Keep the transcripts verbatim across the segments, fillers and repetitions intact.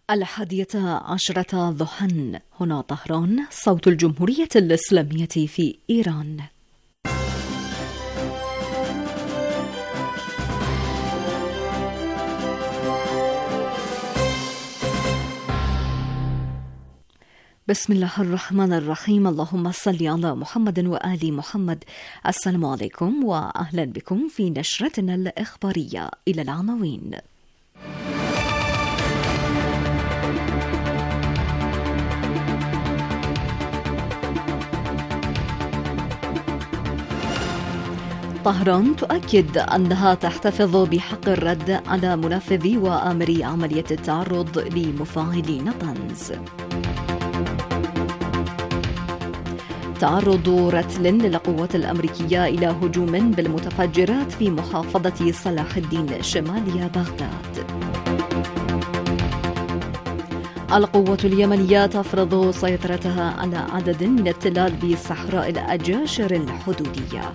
الحادية عشرة ضحى. هنا طهران، صوت الجمهورية الإسلامية في إيران. بسم الله الرحمن الرحيم. اللهم صل على محمد وآل محمد. السلام عليكم وأهلا بكم في نشرتنا الإخبارية. إلى العناوين. طهران تؤكد أنها تحتفظ بحق الرد على منفذي وآمري عملية التعرض لمفاعلي نطنز. تعرض رتل للقوات الأمريكية إلى هجوم بالمتفجرات في محافظة صلاح الدين شمالي بغداد. القوات اليمنية تفرض سيطرتها على عدد من التلال بصحراء الأجاشر الحدودية.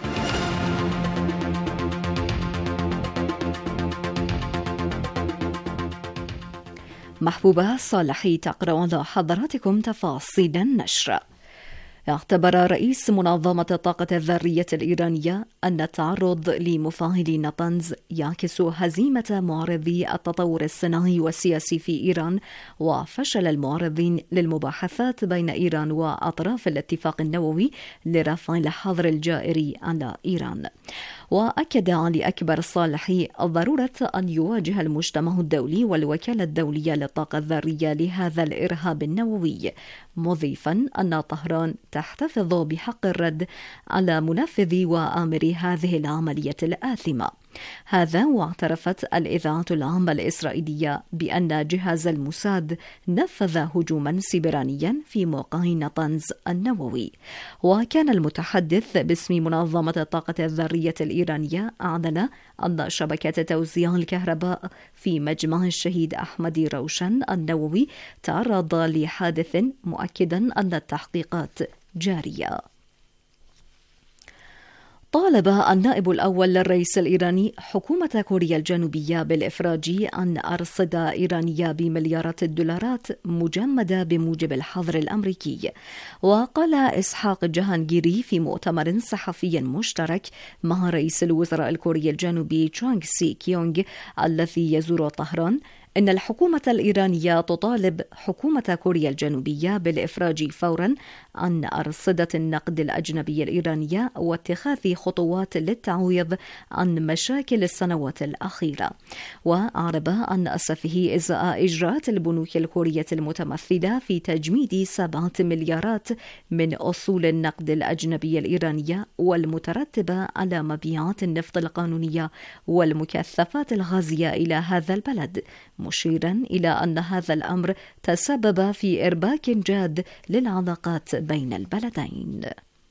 محبوبة صالحي تقرأ على حضراتكم تفاصيل النشر. اعتبر رئيس منظمة الطاقة الذرية الإيرانية أن التعرض لمفاعل نطنز يعكس هزيمة معارضي التطور الصناعي والسياسي في إيران وفشل المعارضين للمباحثات بين إيران وأطراف الاتفاق النووي لرفع الحظر الجائر على إيران. وأكد علي أكبر صالحي ضرورة أن يواجه المجتمع الدولي والوكالة الدولية للطاقة الذرية لهذا الإرهاب النووي، مضيفا أن طهران تحتفظ بحق الرد على منفذي وآمري هذه العملية الآثمة. هذا واعترفت الإذاعة العامة الإسرائيلية بأن جهاز الموساد نفذ هجوما سبرانيا في موقع نطنز النووي. وكان المتحدث باسم منظمة الطاقة الذرية الإيرانية أعلن أن شبكة توزيع الكهرباء في مجمع الشهيد أحمد روشن النووي تعرض لحادث، مؤكدا أن التحقيقات جارية. طالب النائب الأول للرئيس الإيراني حكومة كوريا الجنوبية بالإفراج عن أرصدة إيرانية بمليارات الدولارات مجمدة بموجب الحظر الأمريكي. وقال إسحاق جهانجيري في مؤتمر صحفي مشترك مع رئيس الوزراء الكوري الجنوبي تشونغ سي كيونغ الذي يزور طهران إن الحكومة الإيرانية تطالب حكومة كوريا الجنوبية بالإفراج فورا عن أرصدة النقد الأجنبي الإيرانية واتخاذ خطوات للتعويض عن مشاكل السنوات الأخيرة. وأعرب عن أسفه إزاء إجراءات البنوك الكورية المتمثلة في تجميد سبعة مليارات من أصول النقد الأجنبي الإيرانية والمترتبة على مبيعات النفط القانونية والمكثفات الغازية إلى هذا البلد، مشيرا إلى أن هذا الأمر تسبب في إرباك جاد للعلاقات بين البلدين.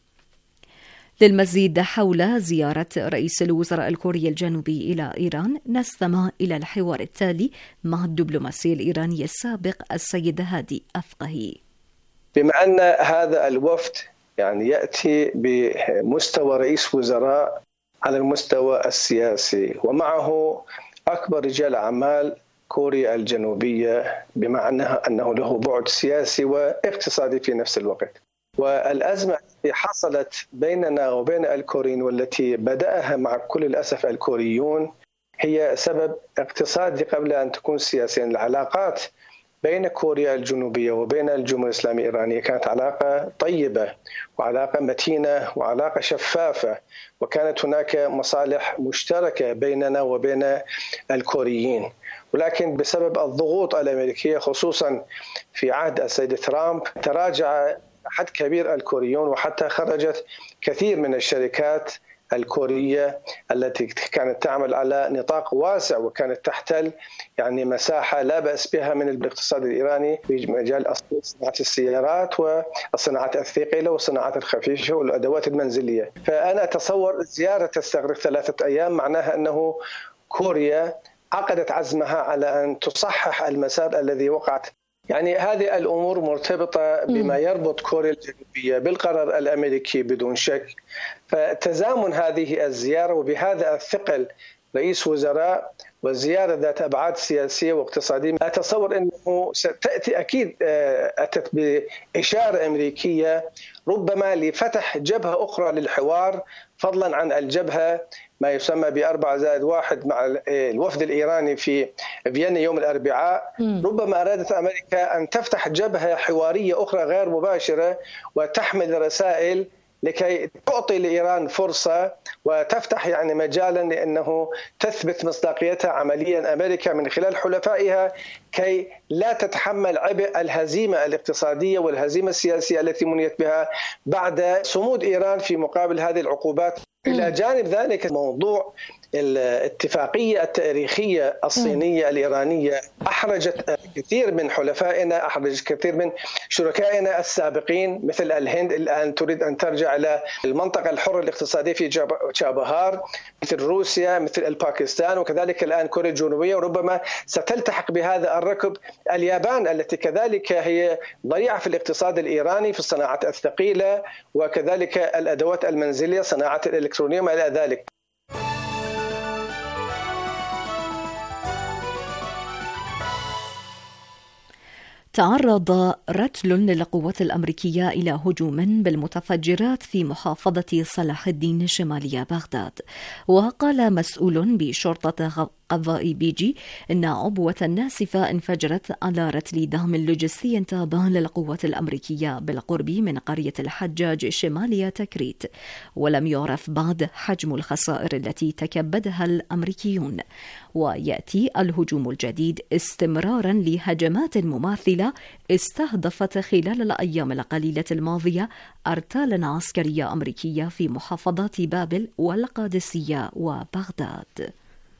للمزيد حول زيارة رئيس الوزراء الكوري الجنوبي إلى إيران نستمع إلى الحوار التالي مع الدبلوماسي الإيراني السابق السيد هادي أفقهي. بما أن هذا الوفد يعني يأتي بمستوى رئيس وزراء على المستوى السياسي ومعه أكبر رجال أعمال كوريا الجنوبية، بمعنى أنه له بعد سياسي واقتصادي في نفس الوقت. والأزمة التي حصلت بيننا وبين الكوريين والتي بدأها مع كل الأسف الكوريون هي سبب اقتصادي قبل أن تكون سياسيا. العلاقات بين كوريا الجنوبية وبين الجمهورية الإسلامية الإيرانية كانت علاقة طيبة وعلاقة متينة وعلاقة شفافة، وكانت هناك مصالح مشتركة بيننا وبين الكوريين. ولكن بسبب الضغوط الأمريكية خصوصا في عهد السيد ترامب تراجع حد كبير الكوريون، وحتى خرجت كثير من الشركات الكورية التي كانت تعمل على نطاق واسع وكانت تحتل يعني مساحة لا بأس بها من الاقتصاد الإيراني في مجال صناعة السيارات والصناعات الثقيلة والصناعات الخفيفة والأدوات المنزلية. فأنا أتصور زيارة تستغرق ثلاثة أيام معناها أنه كوريا عقدت عزمها على أن تصحح المسار الذي وقعت. يعني هذه الأمور مرتبطة بما يربط كوريا الجنوبية بالقرار الأمريكي بدون شك. فتزامن هذه الزيارة وبهذا الثقل رئيس وزراء وزيارة ذات أبعاد سياسية واقتصادية. أتصور أنه ستأتي أكيد أتت بإشارة أمريكية ربما لفتح جبهة أخرى للحوار، فضلا عن الجبهة ما يسمى بأربعة زائد واحد مع الوفد الإيراني في فيينا يوم الأربعاء. ربما أرادت أمريكا أن تفتح جبهة حوارية أخرى غير مباشرة وتحمل رسائل لكي تعطي لإيران فرصة وتفتح يعني مجالا لأنه تثبت مصداقيتها عمليا أمريكا من خلال حلفائها كي لا تتحمل عبء الهزيمة الاقتصادية والهزيمة السياسية التي منيت بها بعد صمود إيران في مقابل هذه العقوبات. إلى جانب ذلك موضوع الاتفاقية التاريخية الصينية الإيرانية أحرجت كثير من حلفائنا، أحرجت كثير من شركائنا السابقين مثل الهند الآن تريد أن ترجع إلى المنطقة الحرة الاقتصادية في تشابهار، مثل روسيا، مثل الباكستان، وكذلك الآن كوريا الجنوبية، وربما ستلتحق بهذا الركب اليابان التي كذلك هي ضريعة في الاقتصاد الإيراني في الصناعات الثقيلة وكذلك الأدوات المنزلية، صناعة الإلكترونية وما إلى ذلك. تعرض رجل للقوات الأمريكية إلى هجوم بالمتفجرات في محافظة صلاح الدين شمالي بغداد، وقال مسؤول بشرطة قضاء بيجي إن عبوة ناسفة انفجرت على رتل دعم لوجستي تابع للقوات الأمريكية بالقرب من قرية الحجاج شمالي تكريت، ولم يعرف بعد حجم الخسائر التي تكبدها الأمريكيون. ويأتي الهجوم الجديد استمرارا لهجمات مماثلة استهدفت خلال الأيام القليلة الماضية أرتالا عسكرية أمريكية في محافظات بابل والقادسية وبغداد.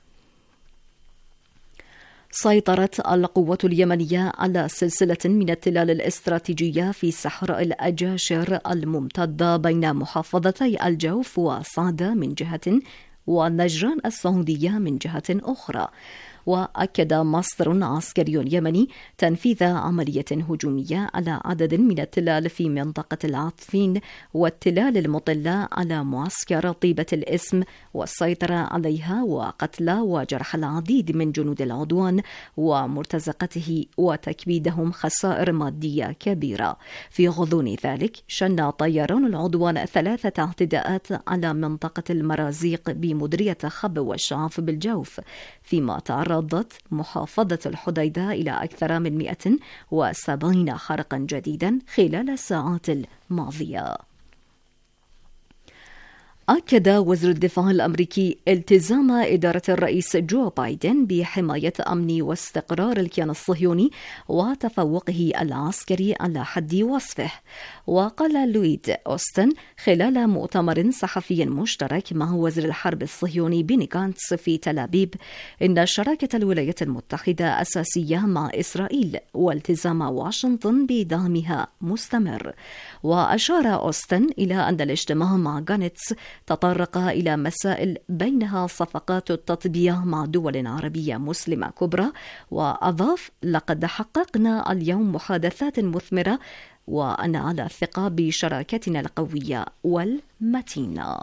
سيطرت القوات اليمنية على سلسلة من التلال الاستراتيجية في صحراء الأجاشر الممتدة بين محافظتي الجوف وصعدة من جهة ونجران السعودية من جهة أخرى. وأكد مصدر عسكري يمني تنفيذ عملية هجومية على عدد من التلال في منطقة العاطفين والتلال المطلة على معسكر طيبة الاسم والسيطرة عليها وقتل وجرح العديد من جنود العدوان ومرتزقته وتكبيدهم خسائر مادية كبيرة. في غضون ذلك شن طيران العدوان ثلاثة اعتداءات على منطقة المرازيق بمديرية خب والشعاف بالجوف، فيما تعرض تعرضت محافظة الحديدة إلى أكثر من مئة وسبعين حرقا جديدا خلال الساعات الماضية. أكد وزير الدفاع الأمريكي التزام إدارة الرئيس جو بايدن بحماية أمن واستقرار الكيان الصهيوني وتفوقه العسكري على حد وصفه. وقال لويد أوستن خلال مؤتمر صحفي مشترك مع وزير الحرب الصهيوني بيني غانتس في تل أبيب إن شراكة الولايات المتحدة أساسية مع إسرائيل والتزام واشنطن بدعمها مستمر. وأشار أوستن إلى أن الاجتماع مع غانتس تطرق إلى مسائل بينها صفقات التطبيع مع دول عربية مسلمة كبرى، وأضاف: لقد حققنا اليوم محادثات مثمرة وأنا على ثقة بشراكتنا القوية والمتينة.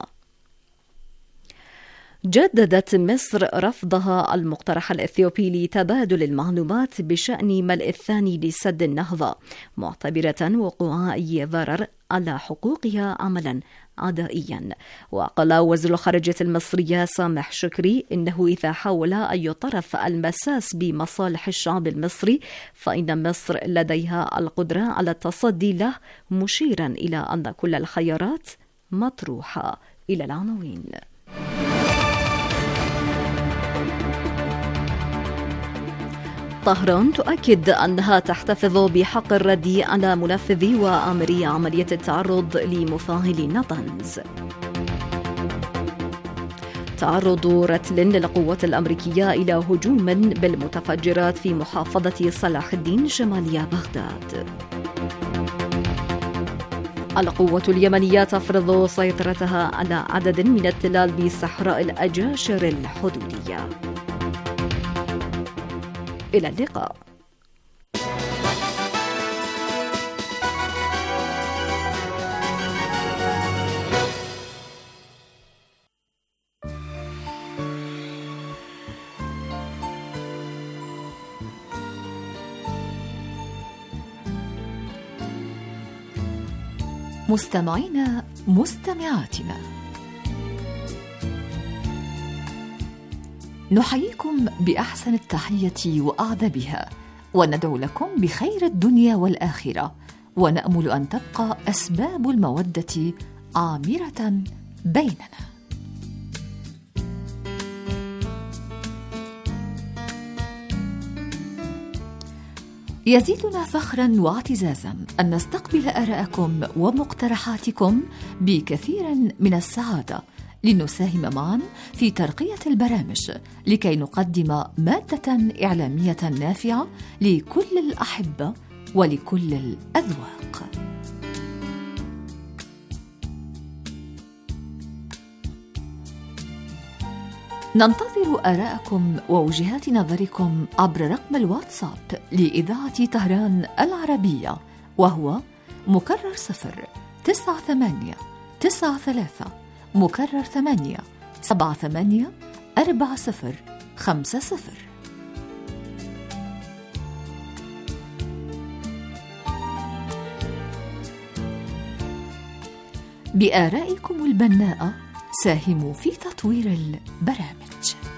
جددت مصر رفضها المقترح الإثيوبي لتبادل المعلومات بشأن ملء الثاني لسد النهضة، معتبرة وقوع أي ضرر على حقوقها عملا عدائيا. وقال وزير الخارجية المصرية سامح شكري إنه إذا حاول أي طرف المساس بمصالح الشعب المصري فإن مصر لديها القدرة على التصدي له، مشيرا إلى أن كل الخيارات مطروحة. إلى العناوين. طهران تؤكد أنها تحتفظ بحق الرد على منفذي وآمري عملية التعرض لمفاعل نطنز. تعرض رتل للقوات الأمريكية إلى هجوم بالمتفجرات في محافظة صلاح الدين شمالي بغداد. القوات اليمنية تفرض سيطرتها على عدد من التلال بصحراء الأجاشر الحدودية. إلى اللقاء. مستمعينا مستمعاتنا، نحييكم بأحسن التحية وأعذبها، وندعو لكم بخير الدنيا والآخرة، ونأمل أن تبقى أسباب المودة عامرة بيننا. يزيدنا فخراً واعتزازاً أن نستقبل آراءكم ومقترحاتكم بكثير من السعادة، لنساهم معاً في ترقية البرامج لكي نقدم مادة إعلامية نافعة لكل الأحبة ولكل الأذواق. ننتظر آراءكم ووجهات نظركم عبر رقم الواتساب لإذاعة طهران العربية، وهو مكرر صفر تسعة ثمانية تسعة ثلاثة مكرر ثمانية سبعة ثمانية أربعة صفر خمسة صفر. بآرائكم البناءة ساهموا في تطوير البرامج.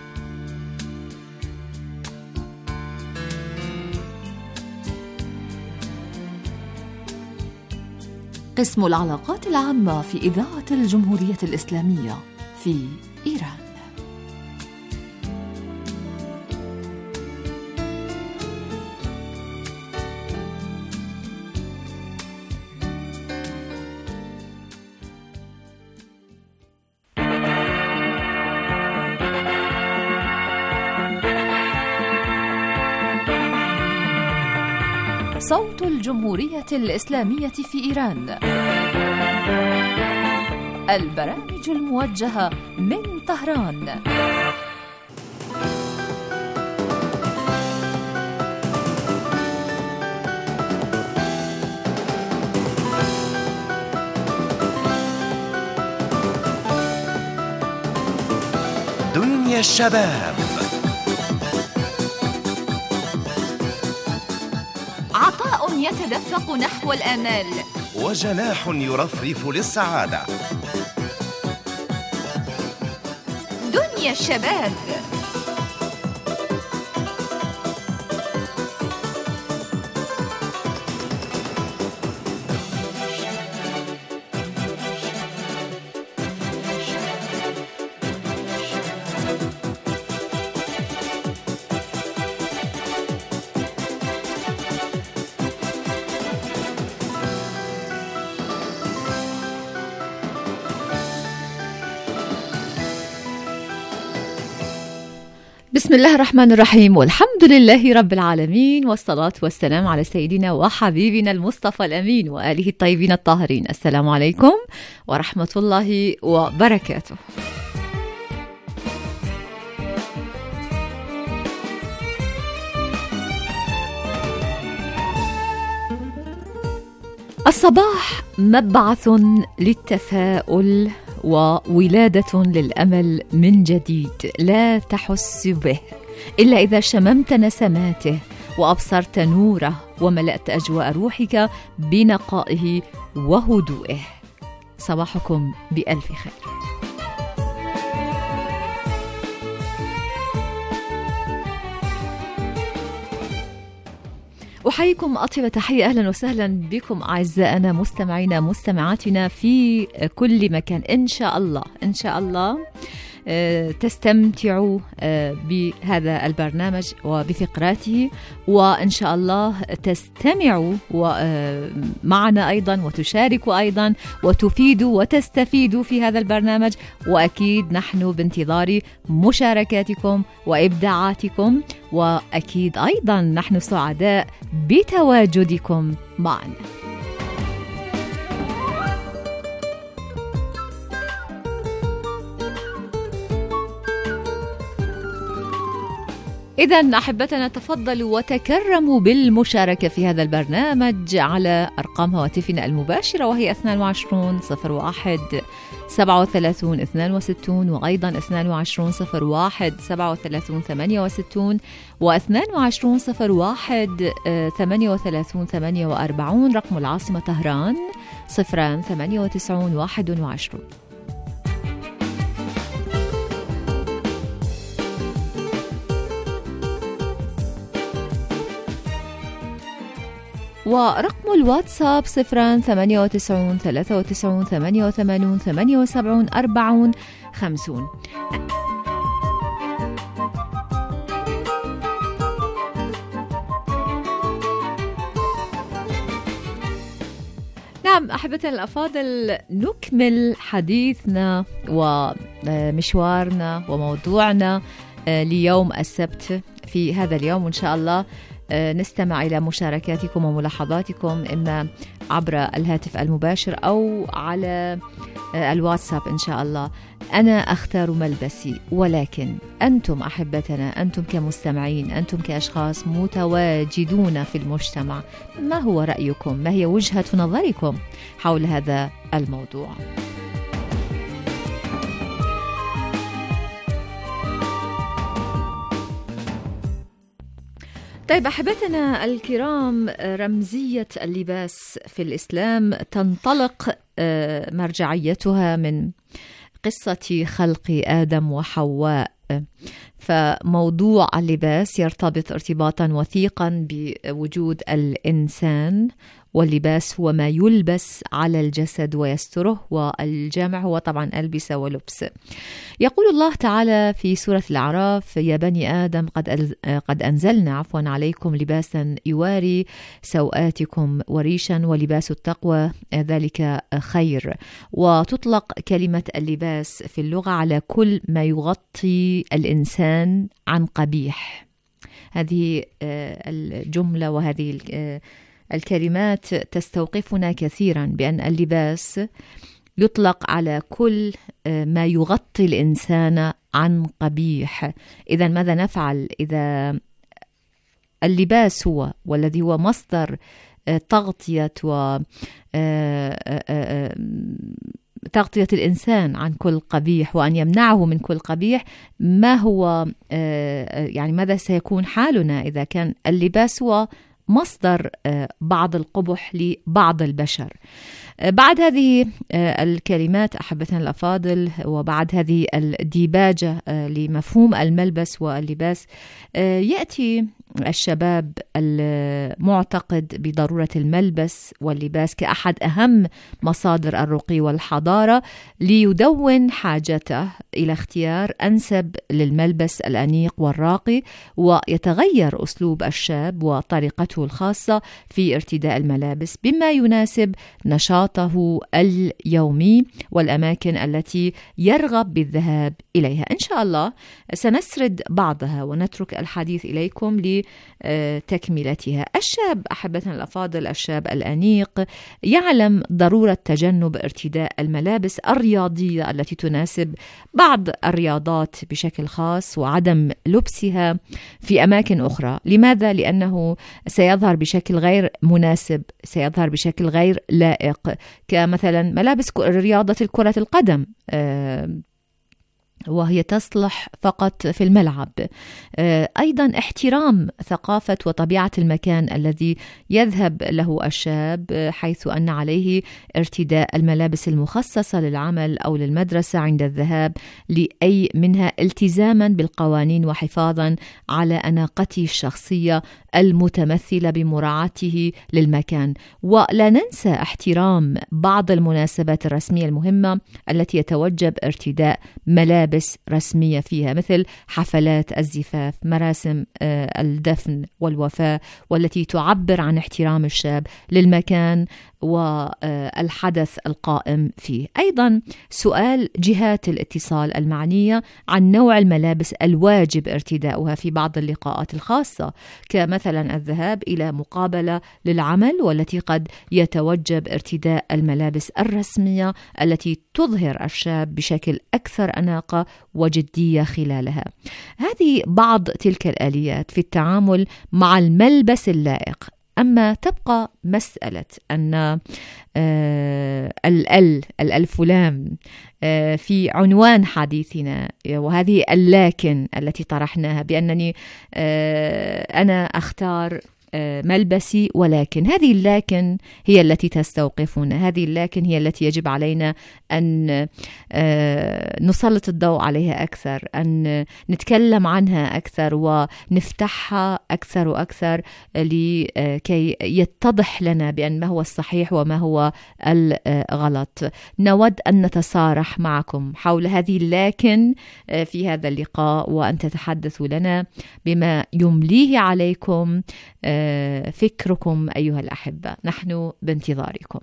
قسم العلاقات العامة في إذاعة الجمهورية الإسلامية في إيران. صوت الجمهورية الإسلامية في إيران، البرامج الموجهة من طهران. دنيا الشباب، عطاء يتدفق نحو الآمال، وجناح يرفرف للسعادة. دنيا الشباب. بسم الله الرحمن الرحيم، والحمد لله رب العالمين، والصلاة والسلام على سيدنا وحبيبنا المصطفى الأمين وآله الطيبين الطاهرين. السلام عليكم ورحمة الله وبركاته. الصباح مبعث للتفاؤل وولادة للأمل من جديد، لا تحس به إلا إذا شممت نسماته وأبصرت نوره وملأت أجواء روحك بنقائه وهدوئه. صباحكم بألف خير. أحييكم أطيب تحية، أهلا وسهلا بكم أعزائنا مستمعينا مستمعاتنا في كل مكان. إن شاء الله إن شاء الله تستمتعوا بهذا البرنامج وبفقراته، وإن شاء الله تستمعوا معنا أيضا وتشاركوا أيضا وتفيدوا وتستفيدوا في هذا البرنامج، وأكيد نحن بانتظار مشاركاتكم وإبداعاتكم، وأكيد أيضا نحن سعداء بتواجدكم معنا. إذن أحبتنا تفضلوا وتكرموا بالمشاركة في هذا البرنامج على أرقام هواتفنا المباشرة، وهي اثنان وعشرون صفر واحد سبعة وثلاثون اثنان وستون، وأيضا اثنان وعشرون صفر واحد سبعة وثلاثون ثمانية وستون، واثنان وعشرون صفر واحد ثمانية وثلاثون ثمانية وأربعون. رقم العاصمة طهران صفران ثمانية وتسعون واحد وعشرون. ورقم الواتساب صفران ثمانية وتسعون ثلاثة وتسعون ثمانية وثمانون ثمانية وسبعون أربعون خمسون. نعم أحبتنا الأفاضل، نكمل حديثنا ومشوارنا وموضوعنا ليوم السبت في هذا اليوم، وإن شاء الله نستمع إلى مشاركاتكم وملاحظاتكم إما عبر الهاتف المباشر أو على الواتساب إن شاء الله. أنا أختار ملبسي، ولكن أنتم أحبتنا، أنتم كمستمعين، أنتم كأشخاص متواجدون في المجتمع، ما هو رأيكم؟ ما هي وجهة نظركم حول هذا الموضوع؟ طيب أحبتنا الكرام، رمزية اللباس في الإسلام تنطلق مرجعيتها من قصة خلق آدم وحواء، فموضوع اللباس يرتبط ارتباطا وثيقا بوجود الإنسان، واللباس هو ما يلبس على الجسد ويستره، والجامع هو طبعا ألبسة ولبس. يقول الله تعالى في سورة الأعراف: يا بني آدم قد قد أنزلنا عفوا عليكم لباسا يواري سوآتكم وريشا ولباس التقوى ذلك خير. وتطلق كلمة اللباس في اللغة على كل ما يغطي الإنسان عن قبيح. هذه الجملة وهذه الكلمات تستوقفنا كثيرا، بأن اللباس يطلق على كل ما يغطي الإنسان عن قبيح. إذا ماذا نفعل إذا اللباس هو والذي هو مصدر تغطية و تغطية الإنسان عن كل قبيح وأن يمنعه من كل قبيح؟ ما هو يعني ماذا سيكون حالنا إذا كان اللباس هو مصدر بعض القبح لبعض البشر؟ بعد هذه الكلمات أحبتنا الأفاضل، وبعد هذه الديباجة لمفهوم الملبس واللباس، يأتي الشباب المعتقد بضرورة الملبس واللباس كأحد أهم مصادر الرقي والحضارة ليدون حاجته إلى اختيار أنسب للملبس الأنيق والراقي، ويتغير أسلوب الشاب وطريقته الخاصة في ارتداء الملابس بما يناسب نشاطه اليومي والأماكن التي يرغب بالذهاب إليها. إن شاء الله سنسرد بعضها ونترك الحديث إليكم لتكملتها. الشاب أحبتنا الأفاضل، الشاب الأنيق يعلم ضرورة تجنب ارتداء الملابس الرياضية التي تناسب بعض الرياضات بشكل خاص، وعدم لبسها في أماكن أخرى. لماذا؟ لأنه سيظهر بشكل غير مناسب، سيظهر بشكل غير لائق، كمثلا ملابس رياضة كرة القدم وهي تصلح فقط في الملعب. أيضا احترام ثقافة وطبيعة المكان الذي يذهب له الشاب، حيث أن عليه ارتداء الملابس المخصصة للعمل أو للمدرسة عند الذهاب لأي منها، التزاما بالقوانين وحفاظا على أناقته الشخصية المتمثلة بمراعاته للمكان. ولا ننسى احترام بعض المناسبات الرسمية المهمة التي يتوجب ارتداء ملابس رسمية فيها، مثل حفلات الزفاف، مراسم الدفن والوفاة، والتي تعبر عن احترام الشاب للمكان والحدث القائم فيه. أيضا سؤال جهات الاتصال المعنية عن نوع الملابس الواجب ارتداؤها في بعض اللقاءات الخاصة، كمثلا الذهاب إلى مقابلة للعمل، والتي قد يتوجب ارتداء الملابس الرسمية التي تظهر الشاب بشكل أكثر أناقة بطريقة وجدية خلالها. هذه بعض تلك الآليات في التعامل مع الملبس اللائق. أما تبقى مسألة أن الأل الألف لام في عنوان حديثنا، وهذه اللكن التي طرحناها بأنني أنا أختار ملبسي، ولكن هذه اللكن هي التي تستوقفنا، هذه اللكن هي التي يجب علينا أن نسلط الضوء عليها أكثر، أن نتكلم عنها أكثر ونفتحها أكثر وأكثر لكي يتضح لنا بأن ما هو الصحيح وما هو الغلط. نود أن نتصارح معكم حول هذه اللكن في هذا اللقاء، وأن تتحدثوا لنا بما يمليه عليكم فكركم أيها الأحبة. نحن بانتظاركم.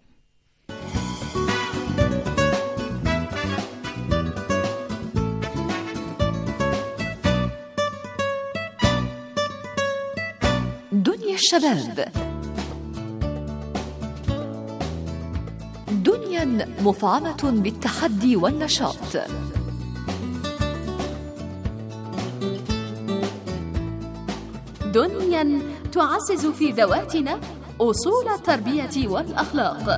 دنيا الشباب، دنيا مفعمة بالتحدي والنشاط، دنيا تعزز في ذواتنا أصول التربية والأخلاق،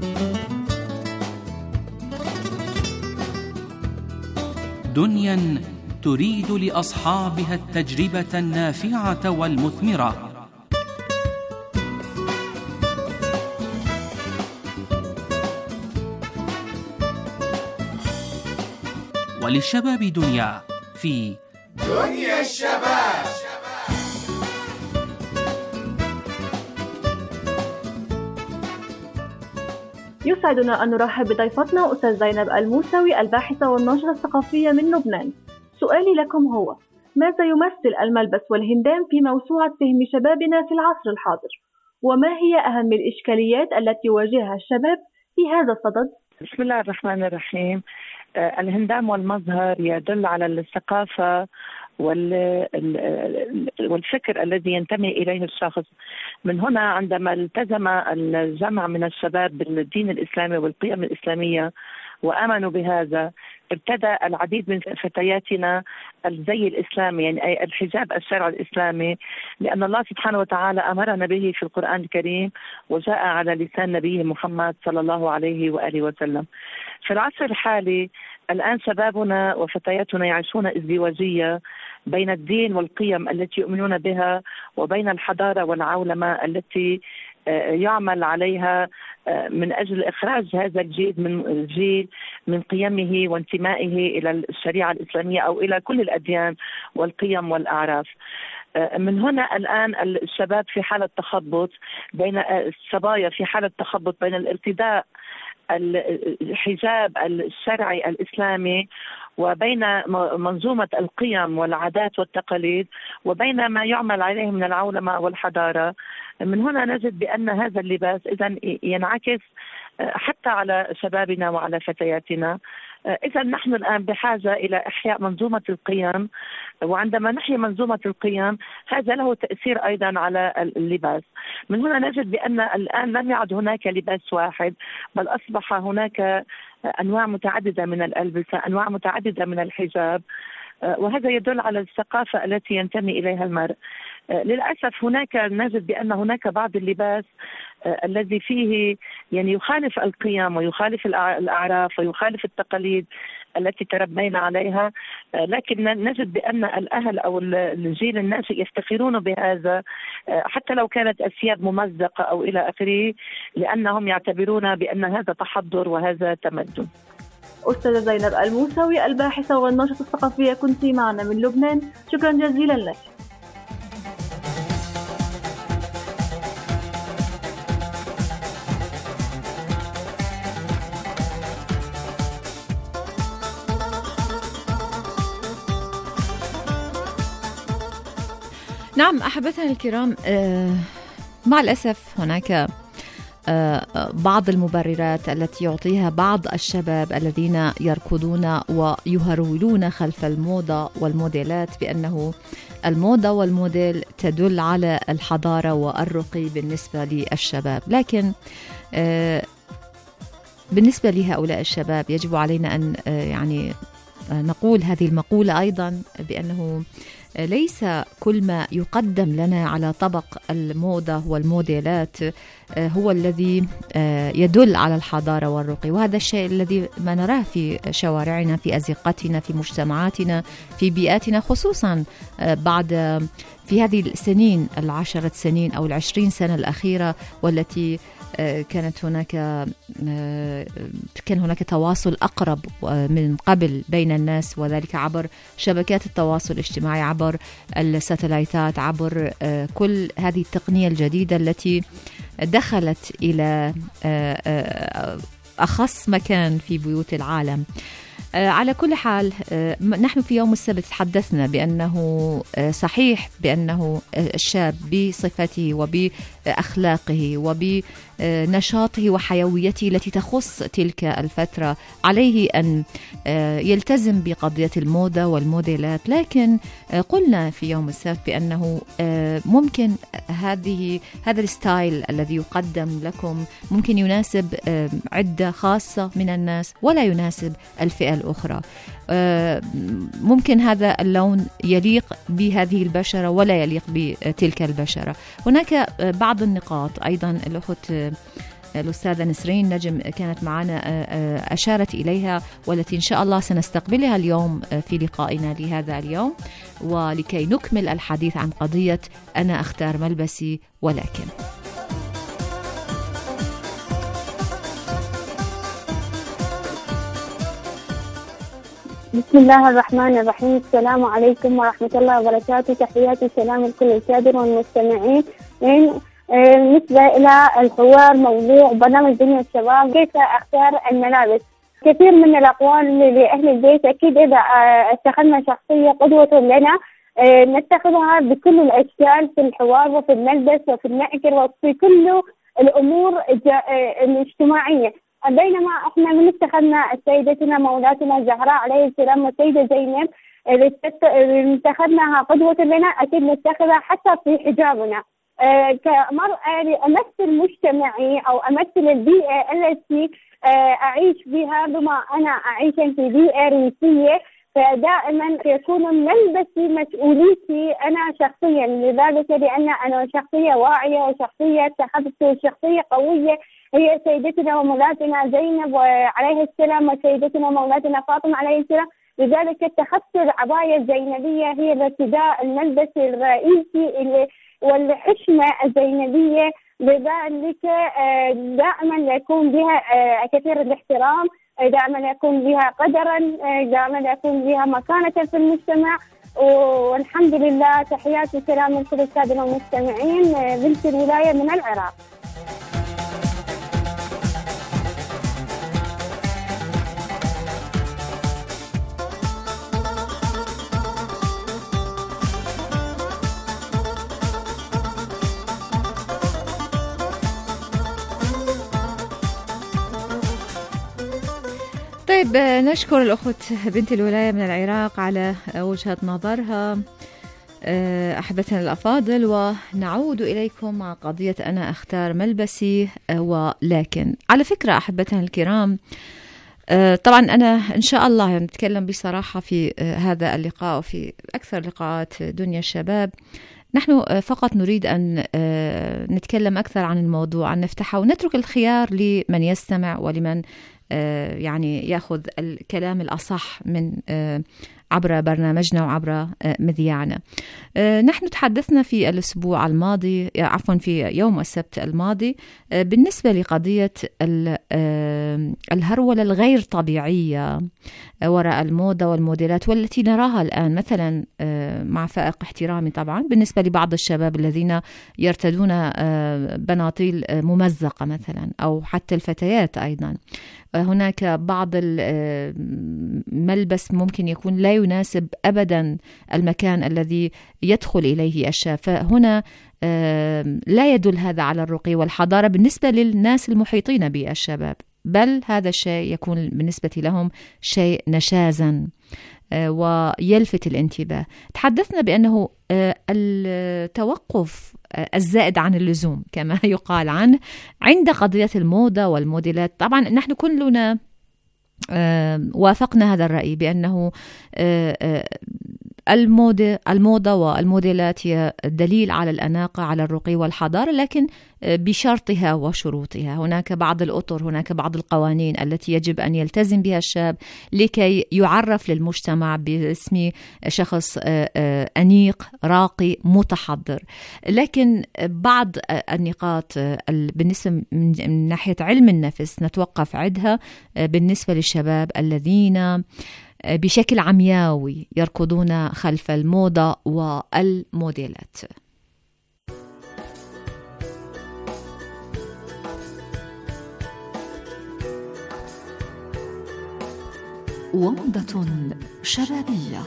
دنيا تريد لأصحابها التجربة النافعة والمثمرة، وللشباب دنيا في دنيا الشباب. يسعدنا أن نرحب بضيفتنا أستاذ زينب الموسوي، الباحثة والناشطة الثقافية من لبنان. سؤالي لكم هو: ماذا يمثل الملبس والهندام في موسوعة فهم شبابنا في العصر الحاضر؟ وما هي أهم الإشكاليات التي يواجهها الشباب في هذا الصدد؟ بسم الله الرحمن الرحيم. الهندام والمظهر يدل على الثقافة والفكر الذي ينتمي إليه الشخص. من هنا عندما التزم الجمع من الشباب بالدين الإسلامي والقيم الإسلامية وآمنوا بهذا، ابتدأ العديد من فتياتنا الزي الإسلامي، يعني أي الحجاب الشرعي الإسلامي، لأن الله سبحانه وتعالى أمرنا به في القرآن الكريم وجاء على لسان نبيه محمد صلى الله عليه وآله وسلم. في العصر الحالي الآن شبابنا وفتياتنا يعيشون ازدواجية بين الدين والقيم التي يؤمنون بها وبين الحضارة والعولمة التي يعمل عليها من أجل إخراج هذا الجيل من الجيل من قيمه وانتمائه إلى الشريعة الإسلامية أو إلى كل الأديان والقيم والأعراف. من هنا الآن الشباب في حالة تخبط بين الصبايا، في حالة تخبط بين الارتداء الحجاب الشرعي الإسلامي وبين منظومة القيم والعادات والتقاليد وبين ما يعمل عليه من العولمة والحضارة. من هنا نجد بأن هذا اللباس إذن ينعكس حتى على شبابنا وعلى فتياتنا. إذا نحن الآن بحاجة إلى إحياء منظومة القيم، وعندما نحيي منظومة القيم هذا له تأثير أيضا على اللباس. من هنا نجد بأن الآن لم يعد هناك لباس واحد، بل أصبح هناك أنواع متعددة من الألبسة، أنواع متعددة من الحجاب، وهذا يدل على الثقافة التي ينتمي إليها المرء. للأسف هناك نجد بأن هناك بعض اللباس الذي فيه يعني يخالف القيم ويخالف الأعراف ويخالف التقاليد التي تربينا عليها، لكن نجد بأن الأهل أو الجيل الناشئ يفتخرون بهذا حتى لو كانت أثياب ممزقة أو إلى آخره، لأنهم يعتبرون بأن هذا تحضر وهذا تمدن. أستاذة زينب الموسوي، الباحثة والناشطة الثقافية، كنت معنا من لبنان، شكرا جزيلا لك. نعم أحبتنا الكرام، مع الأسف هناك بعض المبررات التي يعطيها بعض الشباب الذين يركضون ويهرولون خلف الموضة والموديلات بأنه الموضة والموديل تدل على الحضارة والرقي بالنسبة للشباب، لكن بالنسبة لهؤلاء الشباب يجب علينا أن يعني نقول هذه المقولة أيضا بأنه ليس كل ما يقدم لنا على طبق الموضة والموديلات هو الذي يدل على الحضارة والرقي، وهذا الشيء الذي ما نراه في شوارعنا، في أزقتنا، في مجتمعاتنا، في بيئاتنا، خصوصا بعد في هذه السنين العشرة سنين أو العشرين سنة الأخيرة، والتي كانت هناك كان هناك تواصل أقرب من قبل بين الناس، وذلك عبر شبكات التواصل الاجتماعي، عبر الساتلايتات، عبر كل هذه التقنية الجديدة التي دخلت إلى أخص مكان في بيوت العالم. على كل حال نحن في يوم السبت تحدثنا بأنه صحيح بأنه الشاب بصفته وبأخلاقه وبنشاطه وحيويته التي تخص تلك الفترة عليه أن يلتزم بقضية الموضة والموديلات، لكن قلنا في يوم السبت بأنه ممكن هذه هذا الستايل الذي يقدم لكم ممكن يناسب عدة خاصة من الناس ولا يناسب الفئة الأخرى. ممكن هذا اللون يليق بهذه البشرة ولا يليق بتلك البشرة. هناك بعض النقاط أيضا الأخت الأستاذة نسرين نجم كانت معنا أشارت إليها، والتي إن شاء الله سنستقبلها اليوم في لقائنا لهذا اليوم، ولكي نكمل الحديث عن قضية أنا أختار ملبسي ولكن. بسم الله الرحمن الرحيم. السلام عليكم ورحمة الله وبركاته. تحياتي السلام لكل الكادر والمستمعين. بالنسبة إلى الحوار موضوع برنامج دنيا الشباب، كيف أختار الملابس؟ كثير من الأقوال لأهل البيت أكيد إذا اتخذنا شخصية قدوة لنا نتخذها بكل الأشكال في الحوار وفي الملبس وفي المأكل وفي كل الأمور الاجتماعية، بينما احنا من اتخذنا سيدتنا مولاتنا الزهراء عليه السلام والسيدة زينب اتخذناها قدوة لنا، أكيد نتخذها حتى في حجابنا. اه كمرأة أمثل مجتمعي أو أمثل البيئة التي اه أعيش بها، بما أنا أعيش في بيئة ريفية، فدائما يكون ملبسي مسؤوليتي أنا شخصيا، لذلك لأن أنا شخصية واعية وشخصية اتخذت شخصية قوية هي سيدتنا ومولاتنا زينب عليه السلام وسيدتنا ومولاتنا فاطمة عليه السلام، لذلك اتخذت العباية الزينبية هي ارتداء الملبس الرئيسي والحشمة الزينبية، لذلك دائما يكون بها كثير الاحترام، دائما يكون بها قدرا، دائما يكون بها مكانة في المجتمع. والحمد لله. تحياتي وسلام من كل السادة المستمعين. بنت الولاية من العراق. طيب، نشكر الأخت بنت الولاية من العراق على وجهة نظرها. أحبتنا الأفاضل، ونعود إليكم مع قضية أنا أختار ملبسي ولكن. على فكرة أحبتنا الكرام، طبعا أنا إن شاء الله نتكلم بصراحة في هذا اللقاء وفي أكثر لقاءات دنيا الشباب. نحن فقط نريد أن نتكلم أكثر عن الموضوع، أن نفتحه ونترك الخيار لمن يستمع ولمن يعني يأخذ الكلام الأصح من عبر برنامجنا وعبر مذياعنا. نحن تحدثنا في الأسبوع الماضي، عفوا في يوم السبت الماضي، بالنسبة لقضية الهرولة الغير طبيعية وراء الموضة والموديلات، والتي نراها الآن مثلا مع فائق احترامي طبعا بالنسبة لبعض الشباب الذين يرتدون بناطيل ممزقة مثلا، أو حتى الفتيات أيضا. هناك بعض الملبس ممكن يكون لا يناسب أبدا المكان الذي يدخل إليه الشاب، فهنا لا يدل هذا على الرقي والحضارة بالنسبة للناس المحيطين بالشباب، بل هذا الشيء يكون بالنسبة لهم شيء نشازا ويلفت الانتباه. تحدثنا بأنه التوقف الزائد عن اللزوم كما يقال عنه عند قضية الموضة والموديلات. طبعا نحن كلنا وافقنا هذا الرأي بأنه الموضة الموضة والموديلات هي دليل على الأناقة، على الرقي والحضارة، لكن بشرطها وشروطها. هناك بعض الأطر، هناك بعض القوانين التي يجب أن يلتزم بها الشاب لكي يعرف للمجتمع باسم شخص أنيق راقي متحضر. لكن بعض النقاط بالنسبة من ناحية علم النفس نتوقف عندها بالنسبة للشباب الذين بشكل عمياوي يركضون خلف الموضة والموديلات. ومضة شبابية.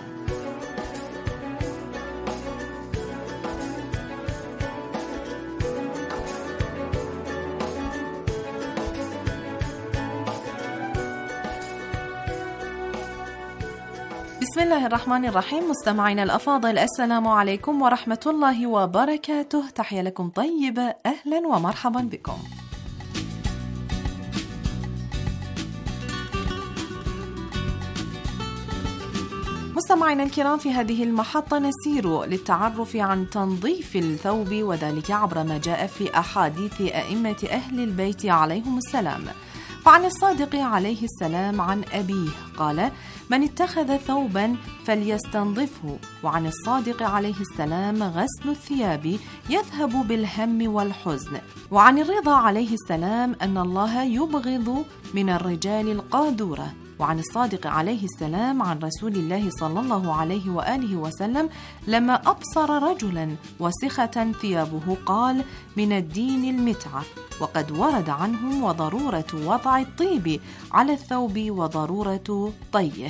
بسم الله الرحمن الرحيم. مستمعينا الأفاضل، السلام عليكم ورحمة الله وبركاته. تحية لكم طيبة، أهلا ومرحبا بكم. مستمعينا الكرام، في هذه المحطة نسير للتعرف عن تنظيف الثوب، وذلك عبر ما جاء في أحاديث أئمة أهل البيت عليهم السلام. فعن الصادق عليه السلام عن أبيه قال: من اتخذ ثوبا فليستنظفه. وعن الصادق عليه السلام: غسل الثياب يذهب بالهم والحزن. وعن الرضا عليه السلام أن الله يبغض من الرجال القادورة. وعن الصادق عليه السلام عن رسول الله صلى الله عليه وآله وسلم لما أبصر رجلا وسخة ثيابه قال: من الدين المتعة. وقد ورد عنهم وضرورة وضع الطيب على الثوب وضرورة طيه.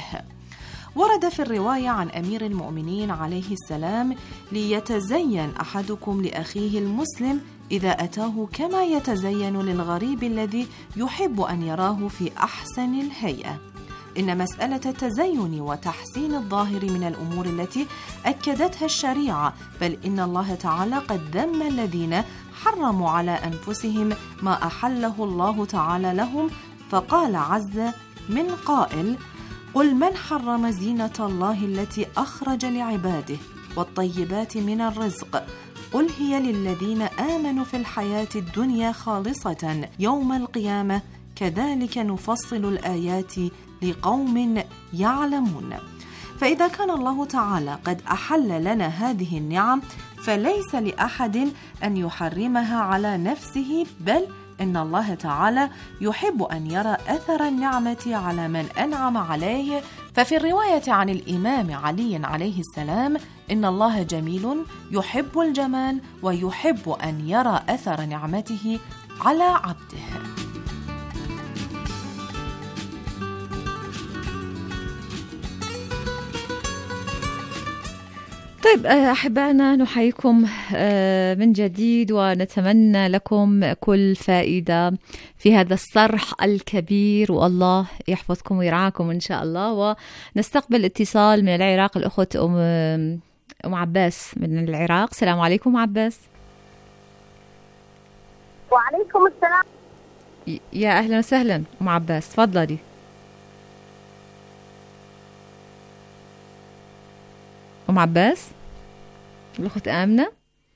ورد في الرواية عن أمير المؤمنين عليه السلام: ليتزين أحدكم لأخيه المسلم إذا أتاه كما يتزين للغريب الذي يحب أن يراه في أحسن الهيئة. إن مسألة التزين وتحسين الظاهر من الأمور التي أكدتها الشريعة، بل إن الله تعالى قد ذم الذين حرموا على أنفسهم ما أحله الله تعالى لهم، فقال عز من قائل: قل من حرم زينة الله التي أخرج لعباده والطيبات من الرزق، قل هي للذين آمنوا في الحياة الدنيا خالصة يوم القيامة، كذلك نفصل الآيات لقوم يعلمون. فإذا كان الله تعالى قد أحل لنا هذه النعم، فليس لأحد أن يحرمها على نفسه، بل إن الله تعالى يحب أن يرى أثر النعمة على من أنعم عليه. ففي الرواية عن الإمام علي عليه السلام: إن الله جميل يحب الجمال ويحب أن يرى أثر نعمته على عبده. طيب أحبائنا، نحييكم من جديد ونتمنى لكم كل فائدة في هذا الصرح الكبير، والله يحفظكم ويرعاكم إن شاء الله. ونستقبل اتصال من العراق، الأخت أم أم عباس من العراق. السلام عليكم عباس. وعليكم السلام. يا أهلا وسهلا أم عباس، تفضلي. أم عباس، الأخت آمنة.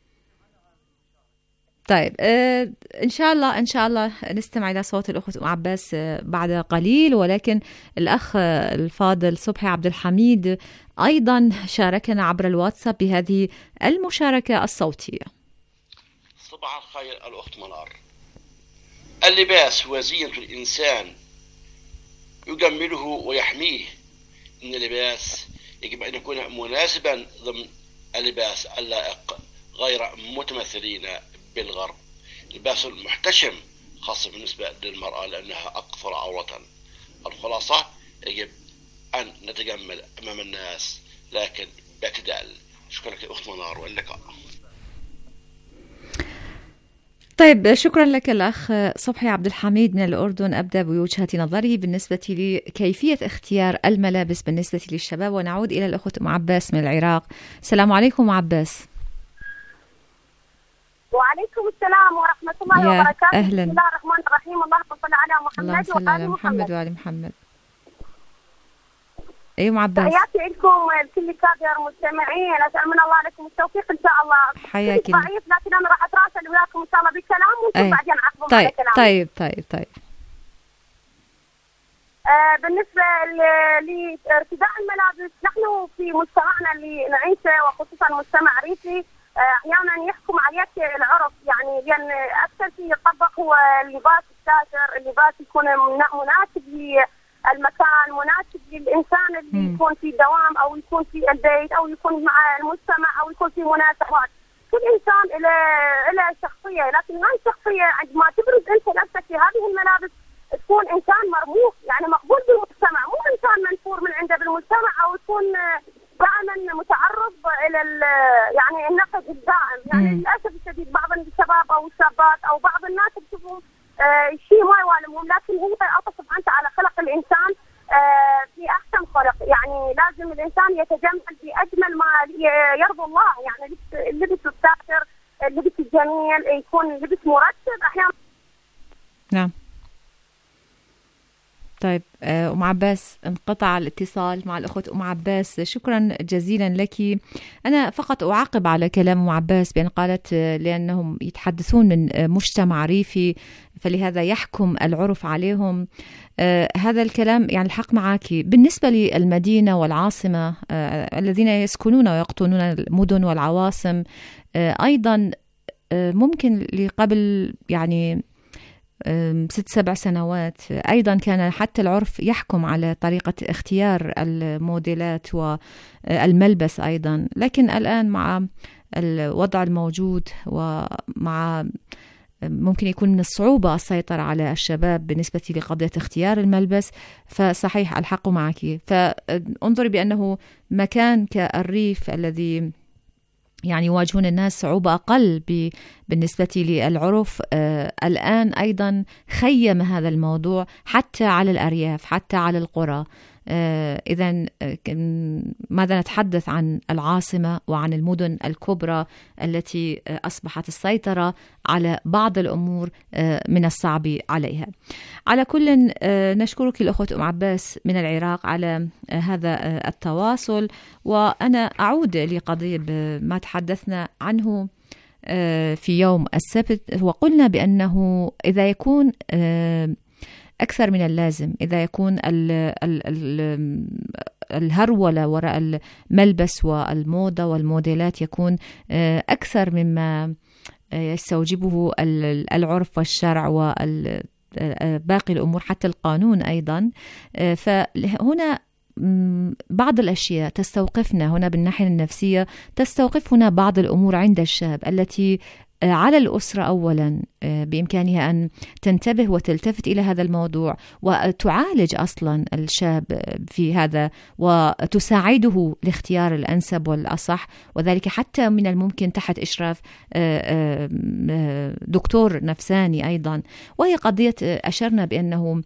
طيب آه إن شاء الله إن شاء الله نستمع إلى صوت الأخت أم عباس آه بعد قليل. ولكن الأخ آه الفاضل صبحي عبد الحميد أيضا شاركنا عبر الواتساب بهذه المشاركة الصوتية. صباح الخير الأخت منار. اللباس هو زينة الإنسان يجمله ويحميه. إن اللباس يجب أن يكون مناسبا ضمن اللباس اللائق، غير متمثلين بالغرب. اللباس المحتشم خاصة بالنسبة للمرأة لأنها أكثر عورة. الخلاصة يجب أن نتجمل أمام الناس لكن باعتدال. شكرا لك أخت منار، واللقاء. طيب شكرا لك الأخ صبحي عبد الحميد من الأردن. أبدأ بوجهة نظره بالنسبة لكيفية اختيار الملابس بالنسبة للشباب، ونعود إلى الأخت أم عباس من العراق. السلام عليكم عباس. وعليكم السلام ورحمة الله وبركاته. أهلا. بسم الله الرحمن الرحيم. اللهم صل على محمد وعلى محمد, محمد وعلى محمد. ايوه معباس. تحياتي لكم لكل كادر مستمعين، اسال من الله لكم التوفيق ان شاء الله. حياك الله. ضعيف لكن انا راح اتراسل وياكم ان شاء الله بالكلام وانتم أي. بعدين عقبوا طيب. على كلامي. طيب طيب طيب. آه بالنسبه لارتداء الملابس، نحن في مجتمعنا اللي نعيشه وخصوصا مجتمع ريفي احيانا آه يحكم عليك العرف، يعني لان اكثر شيء يطبق هو اللباس الساتر، اللباس يكون مناسب للمكان، مناسب للانسان اللي م. يكون في دوام او يكون في البيت او يكون مع المجتمع او يكون في مناسبات. كل انسان له له شخصيه، لكن هاي الشخصيه عندما تبرز انت نفسك في هذه الملابس تكون انسان مرموق، يعني مقبول بالمجتمع، مو انسان منفور من عنده بالمجتمع او تكون دائما متعرض الى يعني النقد الدائم. يعني للاسف الشديد بعض الشباب او الشابات او بعض الناس بتشوفوا آه شيء ما يوالمهم، لكن هو اتصف انت على خلق الانسان آه في احسن خلق، يعني لازم الانسان يتجمل باجمل ما يرضي الله، يعني اللبس الساتر، اللبس الجميل، يكون لبس مرتب احيانا. نعم. طيب أم عباس، انقطع الاتصال مع الأخت أم عباس، شكرا جزيلا لك. أنا فقط أعقب على كلام أم عباس بأن قالت لأنهم يتحدثون من مجتمع ريفي فلهذا يحكم العرف عليهم. آه هذا الكلام يعني الحق معك. بالنسبة للمدينة والعاصمة آه الذين يسكنون ويقطنون المدن والعواصم آه أيضا آه ممكن لقبل يعني ست سبع سنوات أيضا كان حتى العرف يحكم على طريقة اختيار الموديلات والملبس أيضا، لكن الآن مع الوضع الموجود ومع ممكن يكون من الصعوبة السيطرة على الشباب بالنسبة لقضية اختيار الملبس، فصحيح الحق معك. فانظري بأنه مكان كالريف الذي يعني يواجهون الناس صعوبة أقل بالنسبة للعرف آه الآن أيضا خيم هذا الموضوع حتى على الأرياف، حتى على القرى. آه إذن آه ماذا نتحدث عن العاصمة وعن المدن الكبرى التي آه أصبحت السيطرة على بعض الأمور آه من الصعب عليها. على كل آه نشكرك الأخت أم عباس من العراق على آه هذا آه التواصل. وأنا أعود لقضية ما تحدثنا عنه آه في يوم السبت، وقلنا بأنه إذا يكون آه أكثر من اللازم، إذا يكون ال ال ال الهرولة وراء الملبس والموضة والموديلات يكون أكثر مما يستوجبه العرف والشرع وباقي الأمور حتى القانون أيضا، فهنا بعض الأشياء تستوقفنا هنا بالناحية النفسية، تستوقف هنا بعض الأمور عند الشاب التي على الأسرة أولا بإمكانها أن تنتبه وتلتفت إلى هذا الموضوع وتعالج أصلا الشاب في هذا وتساعده لاختيار الأنسب والأصح، وذلك حتى من الممكن تحت إشراف دكتور نفساني أيضا. وهي قضية أشرنا بأنه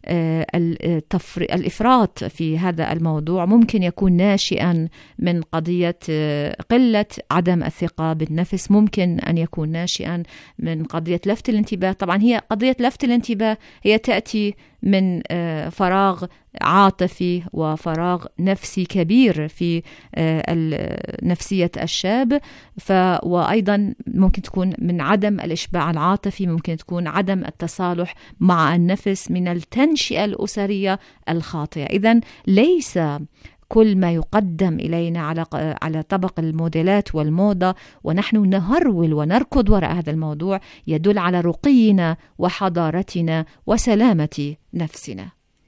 الإفراط في هذا الموضوع ممكن يكون ناشئا من قضية قلة عدم الثقة بالنفس، ممكن أن يكون ناشئا من قضية لفت الانتباه. طبعا هي قضية لفت الانتباه هي تأتي من فراغ عاطفي وفراغ نفسي كبير في نفسية الشاب، ف وأيضا ممكن تكون من عدم الإشباع العاطفي، ممكن تكون عدم التصالح مع النفس من التنشئة الأسرية الخاطئة. إذن ليس كل ما يقدم إلينا على على طبق الموديلات والموضة ونحن نهرول ونركض وراء هذا الموضوع يدل على رقينا وحضارتنا وسلامة نفسنا.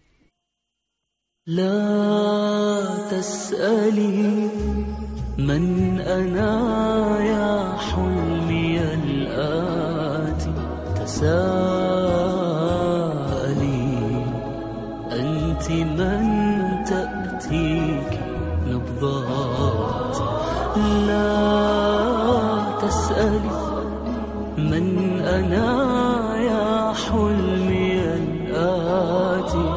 لا تسألي من أنا يا حلمي الآتي، تساءلي أنت من تأتيك نبضات. لا تسألي من أنا يا حلمي الآتي،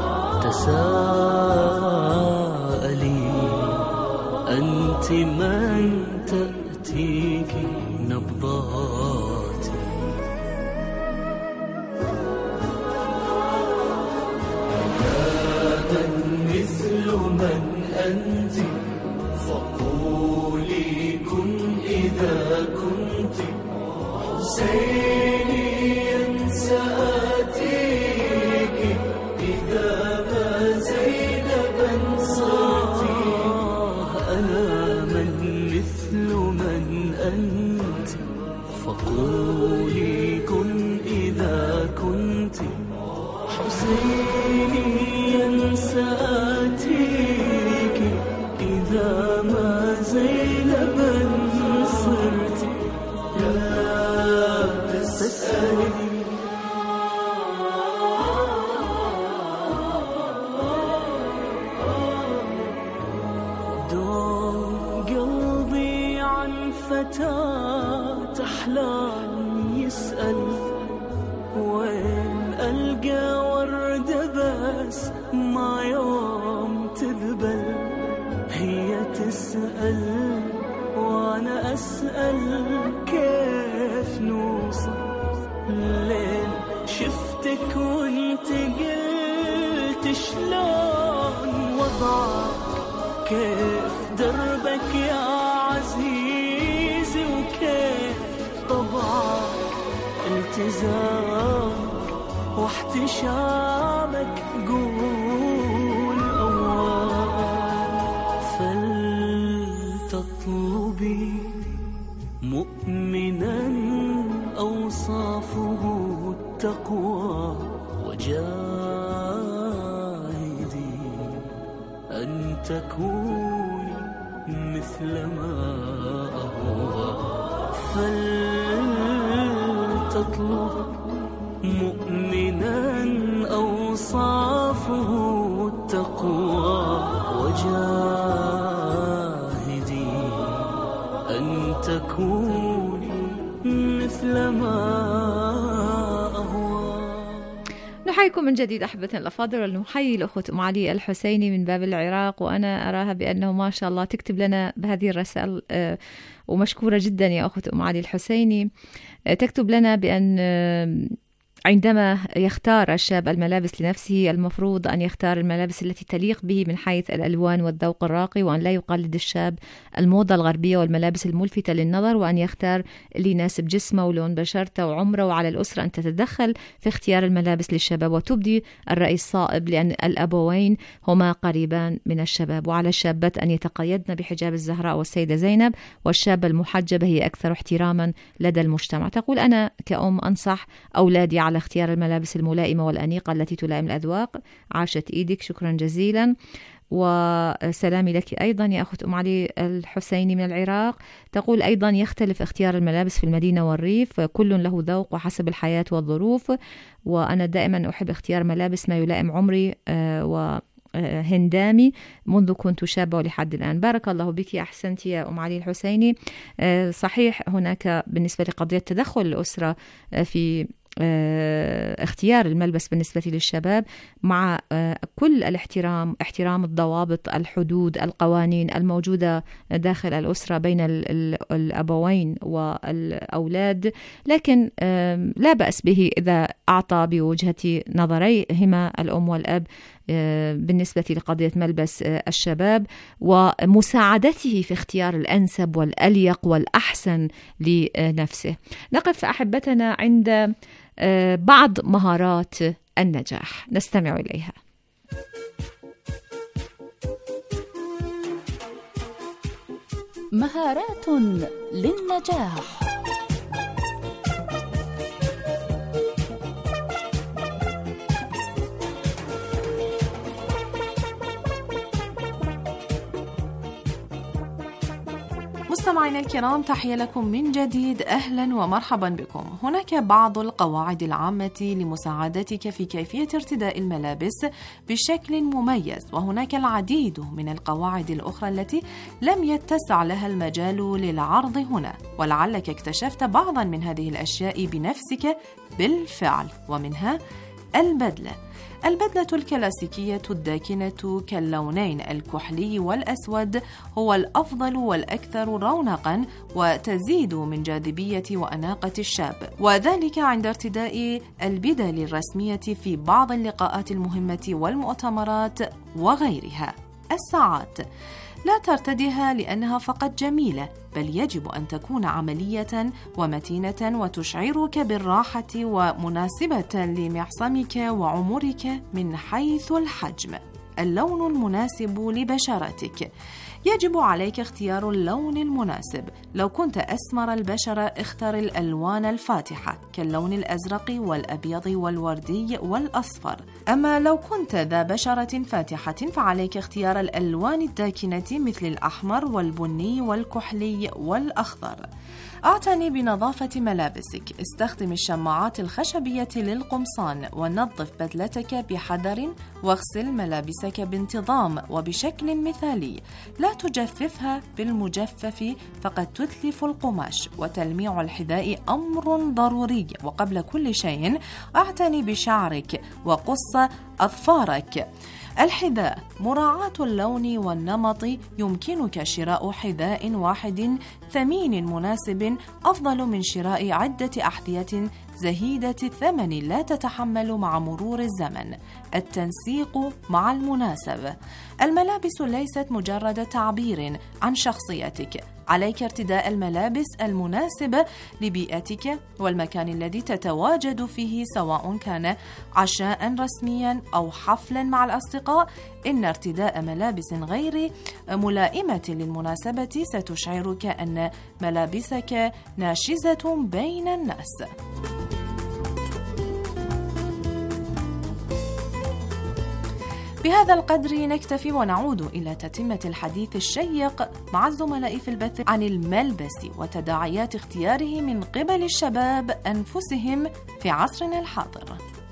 تساءلي أنت من تأتيك نبضات. مثل من زينب صرتي لا تسألي. دوم قلبي عن فتاة أحلام يسأل وين ألقى وردة بس ما يوم تذبل. هي تسأل وأنا أسأل كيف نوصل لين شفتك وانت قلت شلون وضعك كيف دربك يا عزيزي وكيف طبعك التزامك واحتشامك قول أول. فلتطلبي مؤمنا أوصافه التقوى وجاهدي أن تكوني مثل ما أهوى. فلتطلب مؤمنا أوصافه التقوى وجاهدي أن تكوني مثل ما أهوى. نحييكم من جديد أحبتنا الأفاضل، ونحيي الأخت أم علي الحسيني من باب العراق، وأنا أراها بأنه ما شاء الله تكتب لنا بهذه الرسائل، ومشكورة جدا يا أخت أم علي الحسيني. تكتب لنا بأن عندما يختار الشاب الملابس لنفسه المفروض أن يختار الملابس التي تليق به من حيث الألوان والذوق الراقي، وأن لا يقلد الشاب الموضة الغربية والملابس الملفتة للنظر، وأن يختار اللي يناسب جسمه ولون بشرته وعمره. وعلى الأسرة أن تتدخل في اختيار الملابس للشباب وتبدي الرأي الصائب، لأن الأبوين هما قريبان من الشباب. وعلى الشابات أن يتقيدن بحجاب الزهراء والسيدة زينب، والشابة المحجبة هي أكثر احتراما لدى المجتمع. تقول أنا كأم أنصح أولادي على اختيار الملابس الملائمة والأنيقة التي تلائم الأذواق. عاشت إيدك، شكرا جزيلا. وسلامي لك أيضا يا أخت أم علي الحسيني من العراق. تقول أيضا يختلف اختيار الملابس في المدينة والريف، كل له ذوق وحسب الحياة والظروف، وأنا دائما أحب اختيار ملابس ما يلائم عمري و هندامي منذ كنت شابة ولحد الآن. بارك الله بك، أحسنت يا أم علي الحسيني. صحيح هناك بالنسبة لقضية تدخل الأسرة في اختيار الملبس بالنسبة للشباب، مع كل الاحترام، احترام الضوابط، الحدود، القوانين الموجودة داخل الأسرة بين الأبوين والأولاد، لكن لا بأس به إذا أعطى بوجهة نظريهما الأم والأب بالنسبة لقضية ملبس الشباب، ومساعدته في اختيار الأنسب والأليق والأحسن لنفسه. نقف أحبتنا عند بعض مهارات النجاح، نستمع إليها. مهارات للنجاح. مستمعينا الكرام، تحية لكم من جديد، أهلا ومرحبا بكم. هناك بعض القواعد العامة لمساعدتك في كيفية ارتداء الملابس بشكل مميز، وهناك العديد من القواعد الأخرى التي لم يتسع لها المجال للعرض هنا، ولعلك اكتشفت بعضا من هذه الأشياء بنفسك بالفعل، ومنها البدلة. البدلة الكلاسيكية الداكنة كاللونين الكحلي والأسود هو الأفضل والأكثر رونقاً، وتزيد من جاذبية وأناقة الشاب، وذلك عند ارتداء البدل الرسمية في بعض اللقاءات المهمة والمؤتمرات وغيرها. الساعات لا ترتديها لأنها فقط جميلة، بل يجب أن تكون عملية ومتينة وتشعرك بالراحة ومناسبة لمعصمك وعمرك من حيث الحجم. اللون المناسب لبشرتك يجب عليك اختيار اللون المناسب. لو كنت أسمر البشرة اختر الألوان الفاتحة كاللون الأزرق والأبيض والوردي والأصفر. أما لو كنت ذا بشرة فاتحة فعليك اختيار الألوان الداكنة مثل الأحمر والبني والكحلي والأخضر. اعتني بنظافة ملابسك. استخدم الشماعات الخشبية للقمصان ونظف بدلتك بحذر واغسل ملابسك بانتظام وبشكل مثالي. لا تجففها بالمجفف فقد تتلف القماش. وتلميع الحذاء أمر ضروري. وقبل كل شيء اعتني بشعرك وقص أظفارك. الحذاء مراعاة اللون والنمط. يمكنك شراء حذاء واحد ثمين مناسب أفضل من شراء عدة أحذية زهيدة الثمن لا تتحمل مع مرور الزمن. التنسيق مع المناسبة. الملابس ليست مجرد تعبير عن شخصيتك. عليك ارتداء الملابس المناسبة لبيئتك والمكان الذي تتواجد فيه، سواء كان عشاء رسميا أو حفلا مع الأصدقاء. إن ارتداء ملابس غير ملائمة للمناسبة ستشعرك أن ملابسك ناشزة بين الناس. بهذا القدر نكتفي ونعود إلى تتمة الحديث الشيق مع الزملاء في البث عن الملبس وتداعيات اختياره من قبل الشباب أنفسهم في عصرنا الحاضر.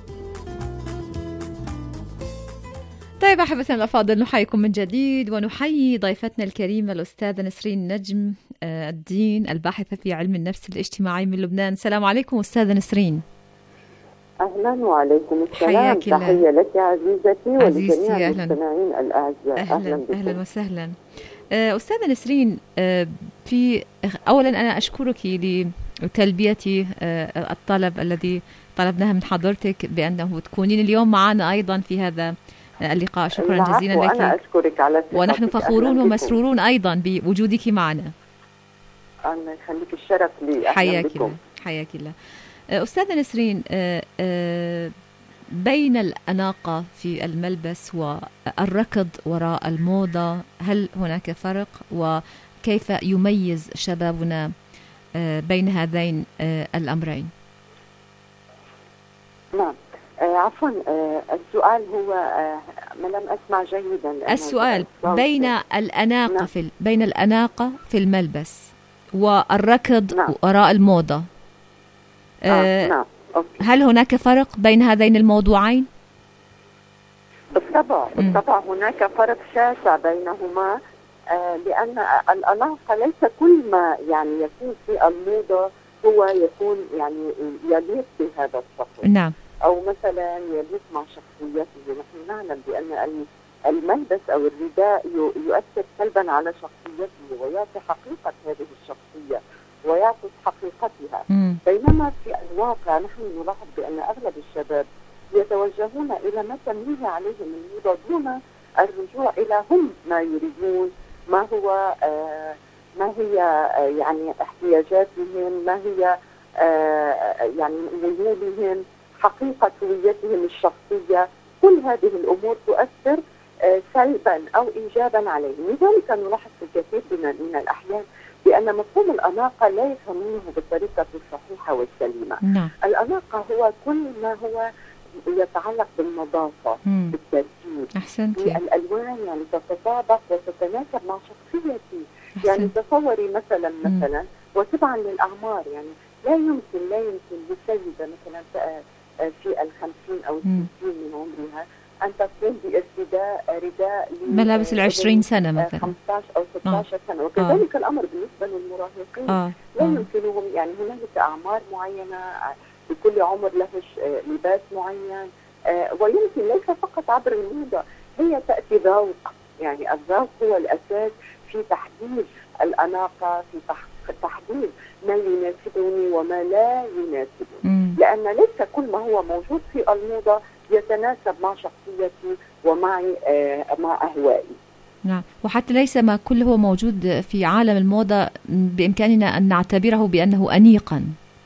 طيب أحبتنا الأفاضل، نحييكم من جديد ونحيي ضيفتنا الكريمة الأستاذة نسرين نجم الدين الباحثة في علم النفس الاجتماعي من لبنان. السلام عليكم أستاذة نسرين. أهلا وعليكم السلام. تحية لك عزيزتي ولجميع المستمعين الأعزاء. أهلا, أهلا, أهلا وسهلا. أستاذة نسرين، في أولا أنا أشكرك لتلبية الطلب الذي طلبناها من حضرتك بأنه تكونين اليوم معنا أيضا في هذا اللقاء. شكرا جزيلا لك. وأنا أشكرك على ونحن فخورون ومسرورون أيضا بوجودك معنا. الله يخليك، الشرف لي. حياك الله. حياك الله. أستاذة نسرين، بين الأناقة في الملبس والركض وراء الموضة هل هناك فرق؟ وكيف يميز شبابنا بين هذين الأمرين؟ نعم، عفوا، السؤال هو ما لم أسمع جيدا. السؤال بين الأناقة نعم. في بين الأناقة في الملبس والركض نعم. وراء الموضة. آه، نعم. هل هناك فرق بين هذين الموضوعين؟ بالطبع بالطبع هناك فرق شاسع بينهما، آه لأن الأناقة ليس كل ما يعني يكون في الموضة هو يكون يعني يليق بهذا الشخص. نعم. أو مثلا يليق مع شخصيته. نحن نعلم بأن الملبس أو الرداء يؤثر سلبا على شخصيته ويعطي حقيقة هذه الشخصية ويعكس حقيقتها. مم. بينما في الواقع نحن نلاحظ بأن أغلب الشباب يتوجهون إلى ما تمليه عليهم الموضة دون الرجوع إلى هم ما يريدون، ما هو آه ما هي آه يعني احتياجاتهم، ما هي آه يعني ميولهم، حقيقة هويتهم الشخصية. كل هذه الأمور تؤثر آه سلبا أو إيجابا عليهم. لذلك نلاحظ في الكثير من الأحيان بأن مفهوم الأناقة لا يفهمونه بالطريقة الصحيحة والسليمة. نعم. الأناقة هو كل ما هو يتعلق بالنظافة، مم. بالترتيب، أحسنتي. الألوان يعني تتطابق وتتناسب مع شخصيتي. أحسنت. يعني تصوري مثلا مثلا وتبعا للأعمار، يعني لا يمكن لا يمكن لسيدة مثلا في الخمسين أو الستين من عمرها أن تكون بارتداء رداء ملابس العشرين سنة مثلا خمسة عشر أو ستة عشر آه. سنة. وكذلك آه. الأمر بالنسبة للمراهقين. آه. لا يمكنهم، يعني هناك أعمار معينة، لكل عمر له لباس معين، آه ويمكن ليس فقط عبر الموضة، هي تأتي ذوق. يعني الذوق هو الأساس في تحديد الأناقة، في تحديد ما يناسبني وما لا يناسبني. مم. لأن ليس كل ما هو موجود في الموضة يتناسب مع شخصيتي ومعي آه مع أهوائي. نعم، وحتى ليس ما كل هو موجود في عالم الموضة بإمكاننا أن نعتبره بأنه أنيقا.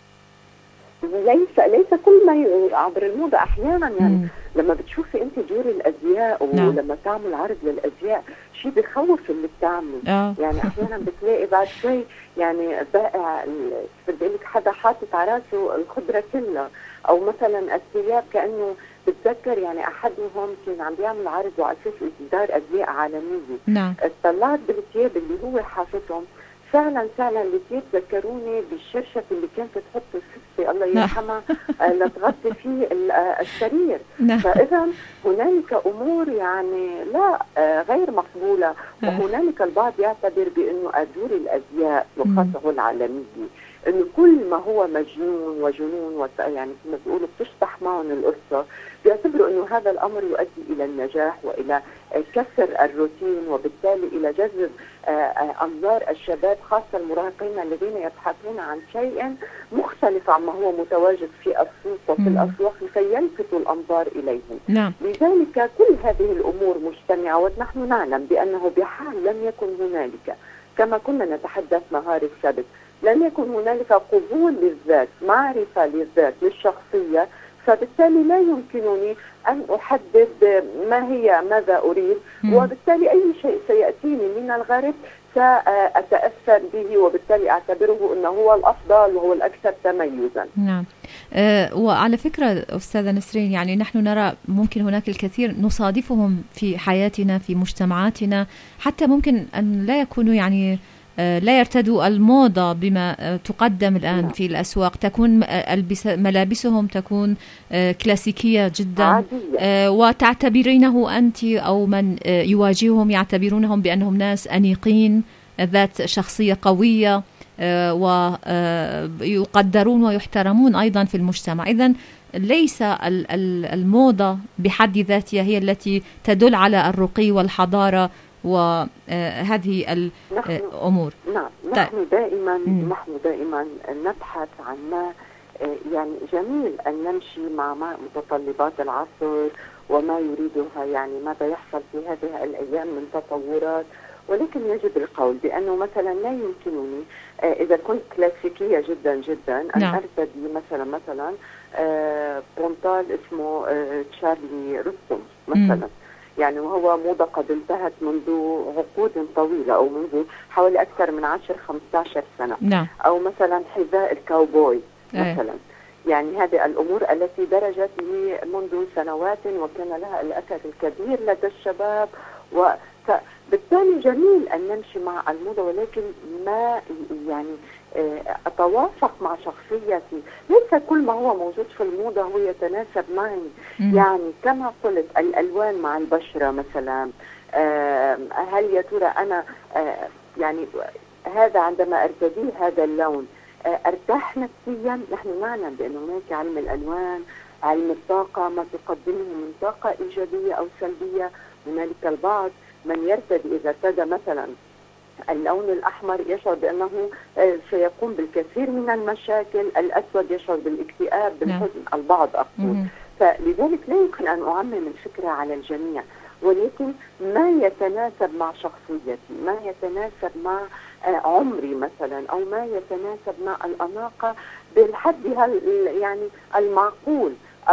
ليس ليس كل ما عبر الموضة. أحيانا يعني مم. لما بتشوفي أنت دور الأزياء ولما نعم. تعمل عرض للأزياء شيء بخوف اللي بتعمله. آه. يعني احيانا بتلاقي بعد شوي يعني بائع بدي لك حدا حاطط على راسه الخضره كلها، او مثلا الثياب كانه بتذكر يعني احدهم كان عم بيعمل عرض وعلى اساس اصدار ازياء عالميه. نعم. اطلعت بالثياب اللي هو حاططهم، فعلا فعلا الثياب ذكروني بالشرشف اللي كانت تحط السفه الله يرحمها لتغطي فيه السرير. فاذا هنالك امور يعني لا غير مقبوله، وهنالك البعض يعتبر بانه ادور الازياء وخاصه العالميه انه كل ما هو مجنون وجنون يعني كما بيقولوا بتشطح معهم القصه، بيعتبروا انه هذا الامر يؤدي الى النجاح والى كسر الروتين، وبالتالي الى جذب انظار الشباب خاصه المراهقين الذين يبحثون عن شيء مختلف عما هو متواجد في السوق وفي الاسواق لكي يلفتوا الانظار اليهم. نعم. لذلك كل هذه الامور مجتمعه، ونحن نعلم بانه بحال لم يكن هنالك كما كنا نتحدث نهار السبت لن يكن هنالك قبول للذات، معرفة للذات للشخصية، فبالتالي لا يمكنني أن أحدد ما هي ماذا أريد، وبالتالي أي شيء سيأتيني من الغرب سأتأثر به، وبالتالي أعتبره أنه هو الأفضل وهو الأكثر تميزا. نعم. أه وعلى فكرة أستاذة نسرين، يعني نحن نرى ممكن هناك الكثير نصادفهم في حياتنا في مجتمعاتنا، حتى ممكن أن لا يكونوا يعني لا يرتدوا الموضة بما تقدم الآن في الأسواق، تكون ملابسهم تكون كلاسيكية جدا وتعتبرينه أنت أو من يواجههم يعتبرونهم بأنهم ناس أنيقين ذات شخصية قوية ويقدرون ويحترمون أيضا في المجتمع. إذن ليس الموضة بحد ذاتها هي التي تدل على الرقي والحضارة وهذه الأمور. نعم. نحن دائما م. نحن دائما نبحث عن ما يعني جميل أن نمشي مع متطلبات العصر وما يريدها، يعني ماذا يحصل في هذه الأيام من تطورات، ولكن يجب القول بأنه مثلا لا يمكنني إذا كنت كلاسيكية جدا جدا أن نعم. أرتدي مثلا مثلا بونتال اسمه تشارلي رستم مثلا، م. يعني وهو موضة قد انتهت منذ عقود طويلة أو منذ حوالي أكثر من عشر خمسة عشر سنة. نعم. أو مثلا حذاء الكاوبوي أيه. مثلا، يعني هذه الأمور التي درجت لي منذ سنوات وكان لها الأثر الكبير لدى الشباب، وبالتالي جميل أن نمشي مع الموضة، ولكن ما يعني أتوافق مع شخصيتي. ليس كل ما هو موجود في الموضة هو يتناسب معي. م. يعني كما قلت الألوان مع البشرة مثلا، هل يا ترى أنا يعني هذا عندما أرتدي هذا اللون أرتاح نفسيا؟ نحن نعلم بأن هناك علم الألوان، علم الطاقة، ما تقدمه من طاقة إيجابية أو سلبية. هنالك البعض من يرتدي إذا ارتدى مثلا اللون الأحمر يشعر بأنه سيقوم بالكثير من المشاكل، الأسود يشعر بالاكتئاب بالحزن، البعض أقول. فلذلك لا يمكن أن أعمم الفكرة على الجميع، ولكن ما يتناسب مع شخصيتي، ما يتناسب مع عمري مثلا، أو ما يتناسب مع الأناقة بالحد يعني المعقول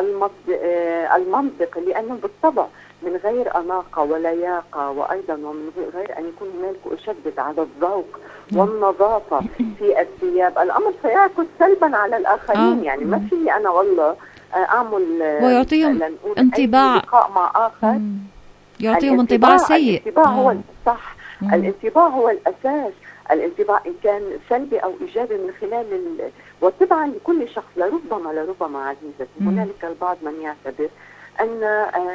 المنطق، لأنه بالطبع من غير أناقة ولياقة، وأيضا ومن غير أن يكون هناك أشدد على الذوق والنظافة في الثياب، الأمر سيعكس سلبا على الآخرين. آه. يعني ما في أنا والله أعمل ويعطيهم انطباع لقاء مع آخر، يعطيهم انطباع سيء. الانطباع هو الصح، الانطباع هو الأساس. الانطباع إن كان سلبي أو إيجابي من خلال ال... وطبعا لكل شخص لربما لربما عزيزتي هنالك البعض من يعتبر أن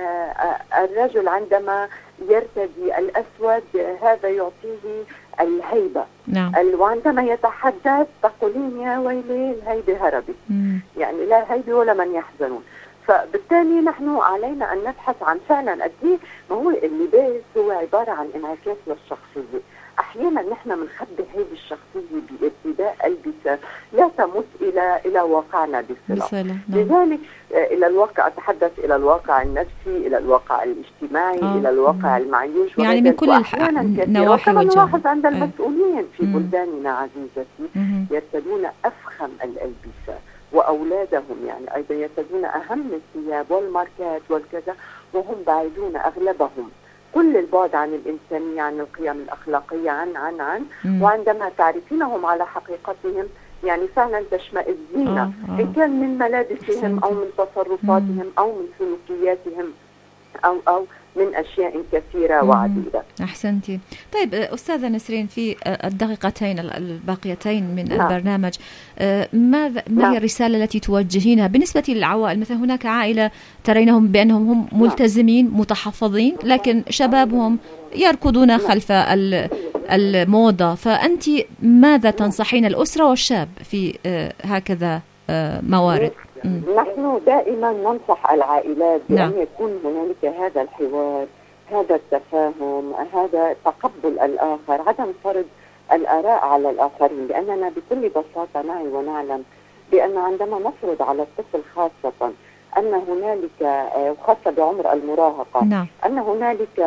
الرجل عندما يرتدي الأسود هذا يعطيه الهيبة. نعم. وعندما يتحدث تقولين يا ويلي الهيبة هربت. مم. يعني لا هيبة ولا من يحزنون. فبالتالي نحن علينا أن نبحث عن فعلا قد ايه ما هو اللباس هو عبارة عن انعكاس للشخصية. أحيانا نحن بنخبي هذه الشخصية بارتداء ألبسة لا تمت إلى إلى واقعنا بصلة. نعم. لذلك إلى الواقع أتحدث إلى الواقع النفسي، إلى الواقع الاجتماعي، آه. إلى الواقع المعيوش، يعني من كل النواحي والجوانب. نلاحظ عند المسؤولين في بلداننا عزيزتي يرتدون أفخم الألبسة، وأولادهم يعني أيضا يرتدون أهم الثياب والماركات والكذا، وهم بعيدون أغلبهم كل البعد عن الإنسانية، عن القيم الأخلاقية، عن عن عن مم. وعندما تعرفينهم على حقيقتهم يعني فعلا تشمئزين، آه، آه. إن كان من ملابسهم أو من تصرفاتهم أو من سلوكياتهم أو أو من أشياء كثيرة وعديدة. أحسنتي. طيب أستاذة نسرين، في الدقيقتين الباقيتين من نعم. البرنامج، ماذا ما نعم. هي الرسالة التي توجهينها بالنسبة للعوائل؟ مثلا هناك عائلة ترينهم بأنهم هم ملتزمين متحفظين، لكن شبابهم يركضون خلف الموضة، فأنت ماذا تنصحين الأسرة والشاب في هكذا موارد؟ نحن دائما ننصح العائلات بأن نعم. يكون هنالك هذا الحوار، هذا التفاهم، هذا تقبل الآخر، عدم فرض الآراء على الآخرين، لأننا بكل بساطة نعي ونعلم بأن عندما نفرض على الطفل خاصة أن هنالك وخاصة بعمر المراهقة نعم. أن هنالك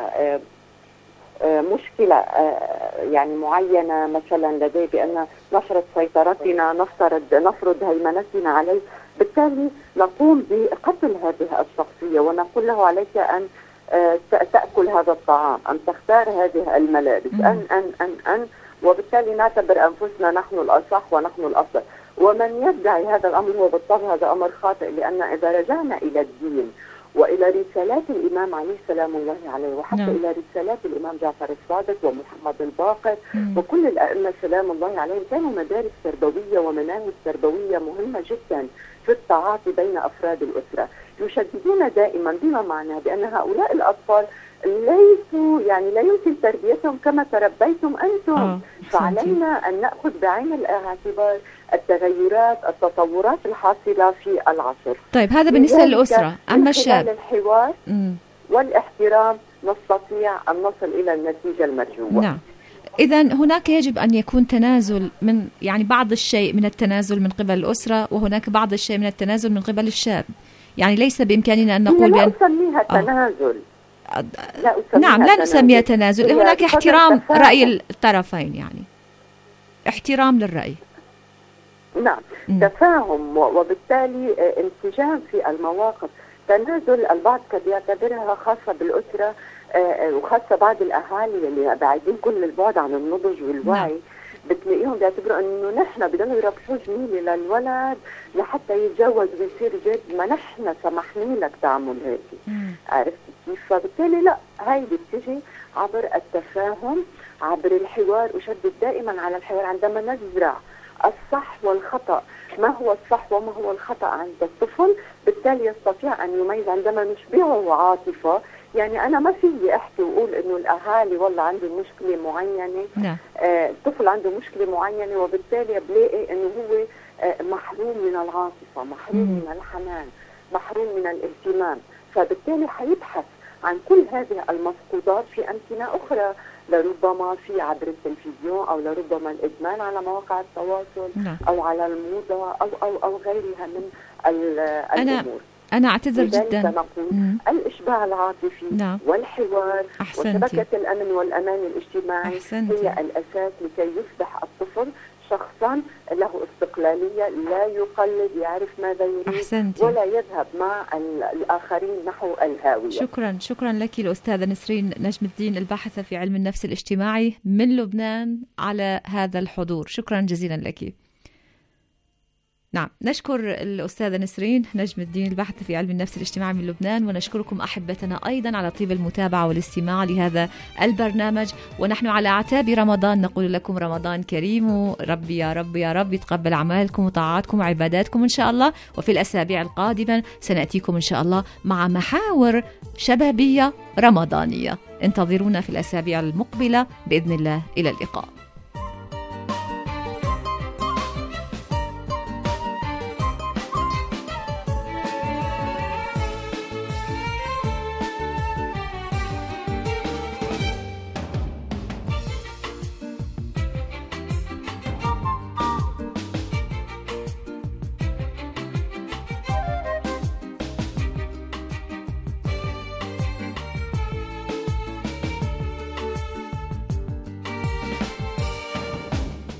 مشكلة يعني معينة مثلا لديه بأن نفرض سيطرتنا، نفترض نفرض هيمنتنا عليه، بالتالي نقوم بقتل هذه الشخصية ونقول له عليك أن تأكل هذا الطعام، أن تختار هذه الملابس، أن أن أن أن وبالتالي نعتبر أنفسنا نحن الأصح ونحن الأفضل. ومن يدعي هذا الأمر هو بالطبع هذا أمر خاطئ، لأن إذا رجعنا إلى الدين وإلى رسالات الإمام عليه سلام الله عليه، وحتى نعم. إلى رسالات الإمام جعفر الصادق ومحمد الباقر مم. وكل الأئمة سلام الله عليهم، كانوا مدارس تربوية ومناهج تربوية مهمة جدا في التعاطي بين أفراد الأسرة، يشددون دائما بما معناه بأن هؤلاء الأطفال ليسوا يعني لا يمكن تربيتهم كما تربيتم أنتم. آه. فعلينا أن نأخذ بعين الاعتبار التغيرات التطورات الحاصلة في العصر. طيب هذا بالنسبة للأسرة، أما الشاب الحوار مم. والاحترام نستطيع أن نصل إلى النتيجة المرجوة. نعم. إذا هناك يجب أن يكون تنازل من يعني بعض الشيء من التنازل من قبل الأسرة، وهناك بعض الشيء من التنازل من قبل الشاب، يعني ليس بإمكاننا أن نقول لا أسميها تنازل. آه. لا نعم لا نسميها تنازل، هناك احترام رأي الطرفين، يعني احترام للرأي. نعم م. تفاهم وبالتالي انسجام في المواقف. تنازل البعض قد يعتبرها خاصة بالأسرة وخاصة بعض الأهالي اللي بعيدين كل البعد عن النضج والوعي. نعم. بتلاقيهم بيعتبروا انه نحن بدنا يربحوا جميل للولد لحتى يتجوز ويصير جد، ما نحن سمحنا لك تعمل هيك. عرفت كيف؟ فبالتالي لا، هاي بتجي عبر التفاهم، عبر الحوار. أشدد دائما على الحوار عندما نزرع الصح والخطأ، ما هو الصح وما هو الخطأ عند الطفل، بالتالي يستطيع أن يميز. عندما نشبعه عاطفة، يعني أنا ما فيي أحكي وأقول إنه الأهالي والله عنده مشكلة معينة، نعم. آه الطفل عنده مشكلة معينة وبالتالي بلاقي إنه هو آه محروم من العاطفة، محروم مم. من الحنان، محروم من الاهتمام، فبالتالي حيبحث عن كل هذه المفقودات في أمكنة أخرى، لربما في عبر التلفزيون أو لربما الإدمان على مواقع التواصل نعم. أو على الموضة أو أو أو غيرها من الأمور. أنا أعتذر جدا. نقول الإشباع العاطفي نعم. والحوار أحسنتي. وشبكة الأمن والأمان الاجتماعي أحسنتي. هي الأساس لكي يصبح الطفل شخصا له استقلالية، لا يقلد، يعرف ماذا يريد. أحسنتي. ولا يذهب مع الآخرين نحو الهاوية. شكرا شكرا لك الأستاذة نسرين نجم الدين، الباحثة في علم النفس الاجتماعي من لبنان، على هذا الحضور. شكرا جزيلا لك. نعم، نشكر الأستاذة نسرين نجم الدين، الباحثة في علم النفس الاجتماعي من لبنان، ونشكركم أحبتنا أيضا على طيب المتابعة والاستماع لهذا البرنامج. ونحن على أعتاب رمضان نقول لكم رمضان كريم، وربي يا رب يا رب يتقبل أعمالكم وطاعاتكم وعباداتكم إن شاء الله. وفي الأسابيع القادمة سنأتيكم إن شاء الله مع محاور شبابية رمضانية. انتظرونا في الأسابيع المقبلة بإذن الله. إلى اللقاء.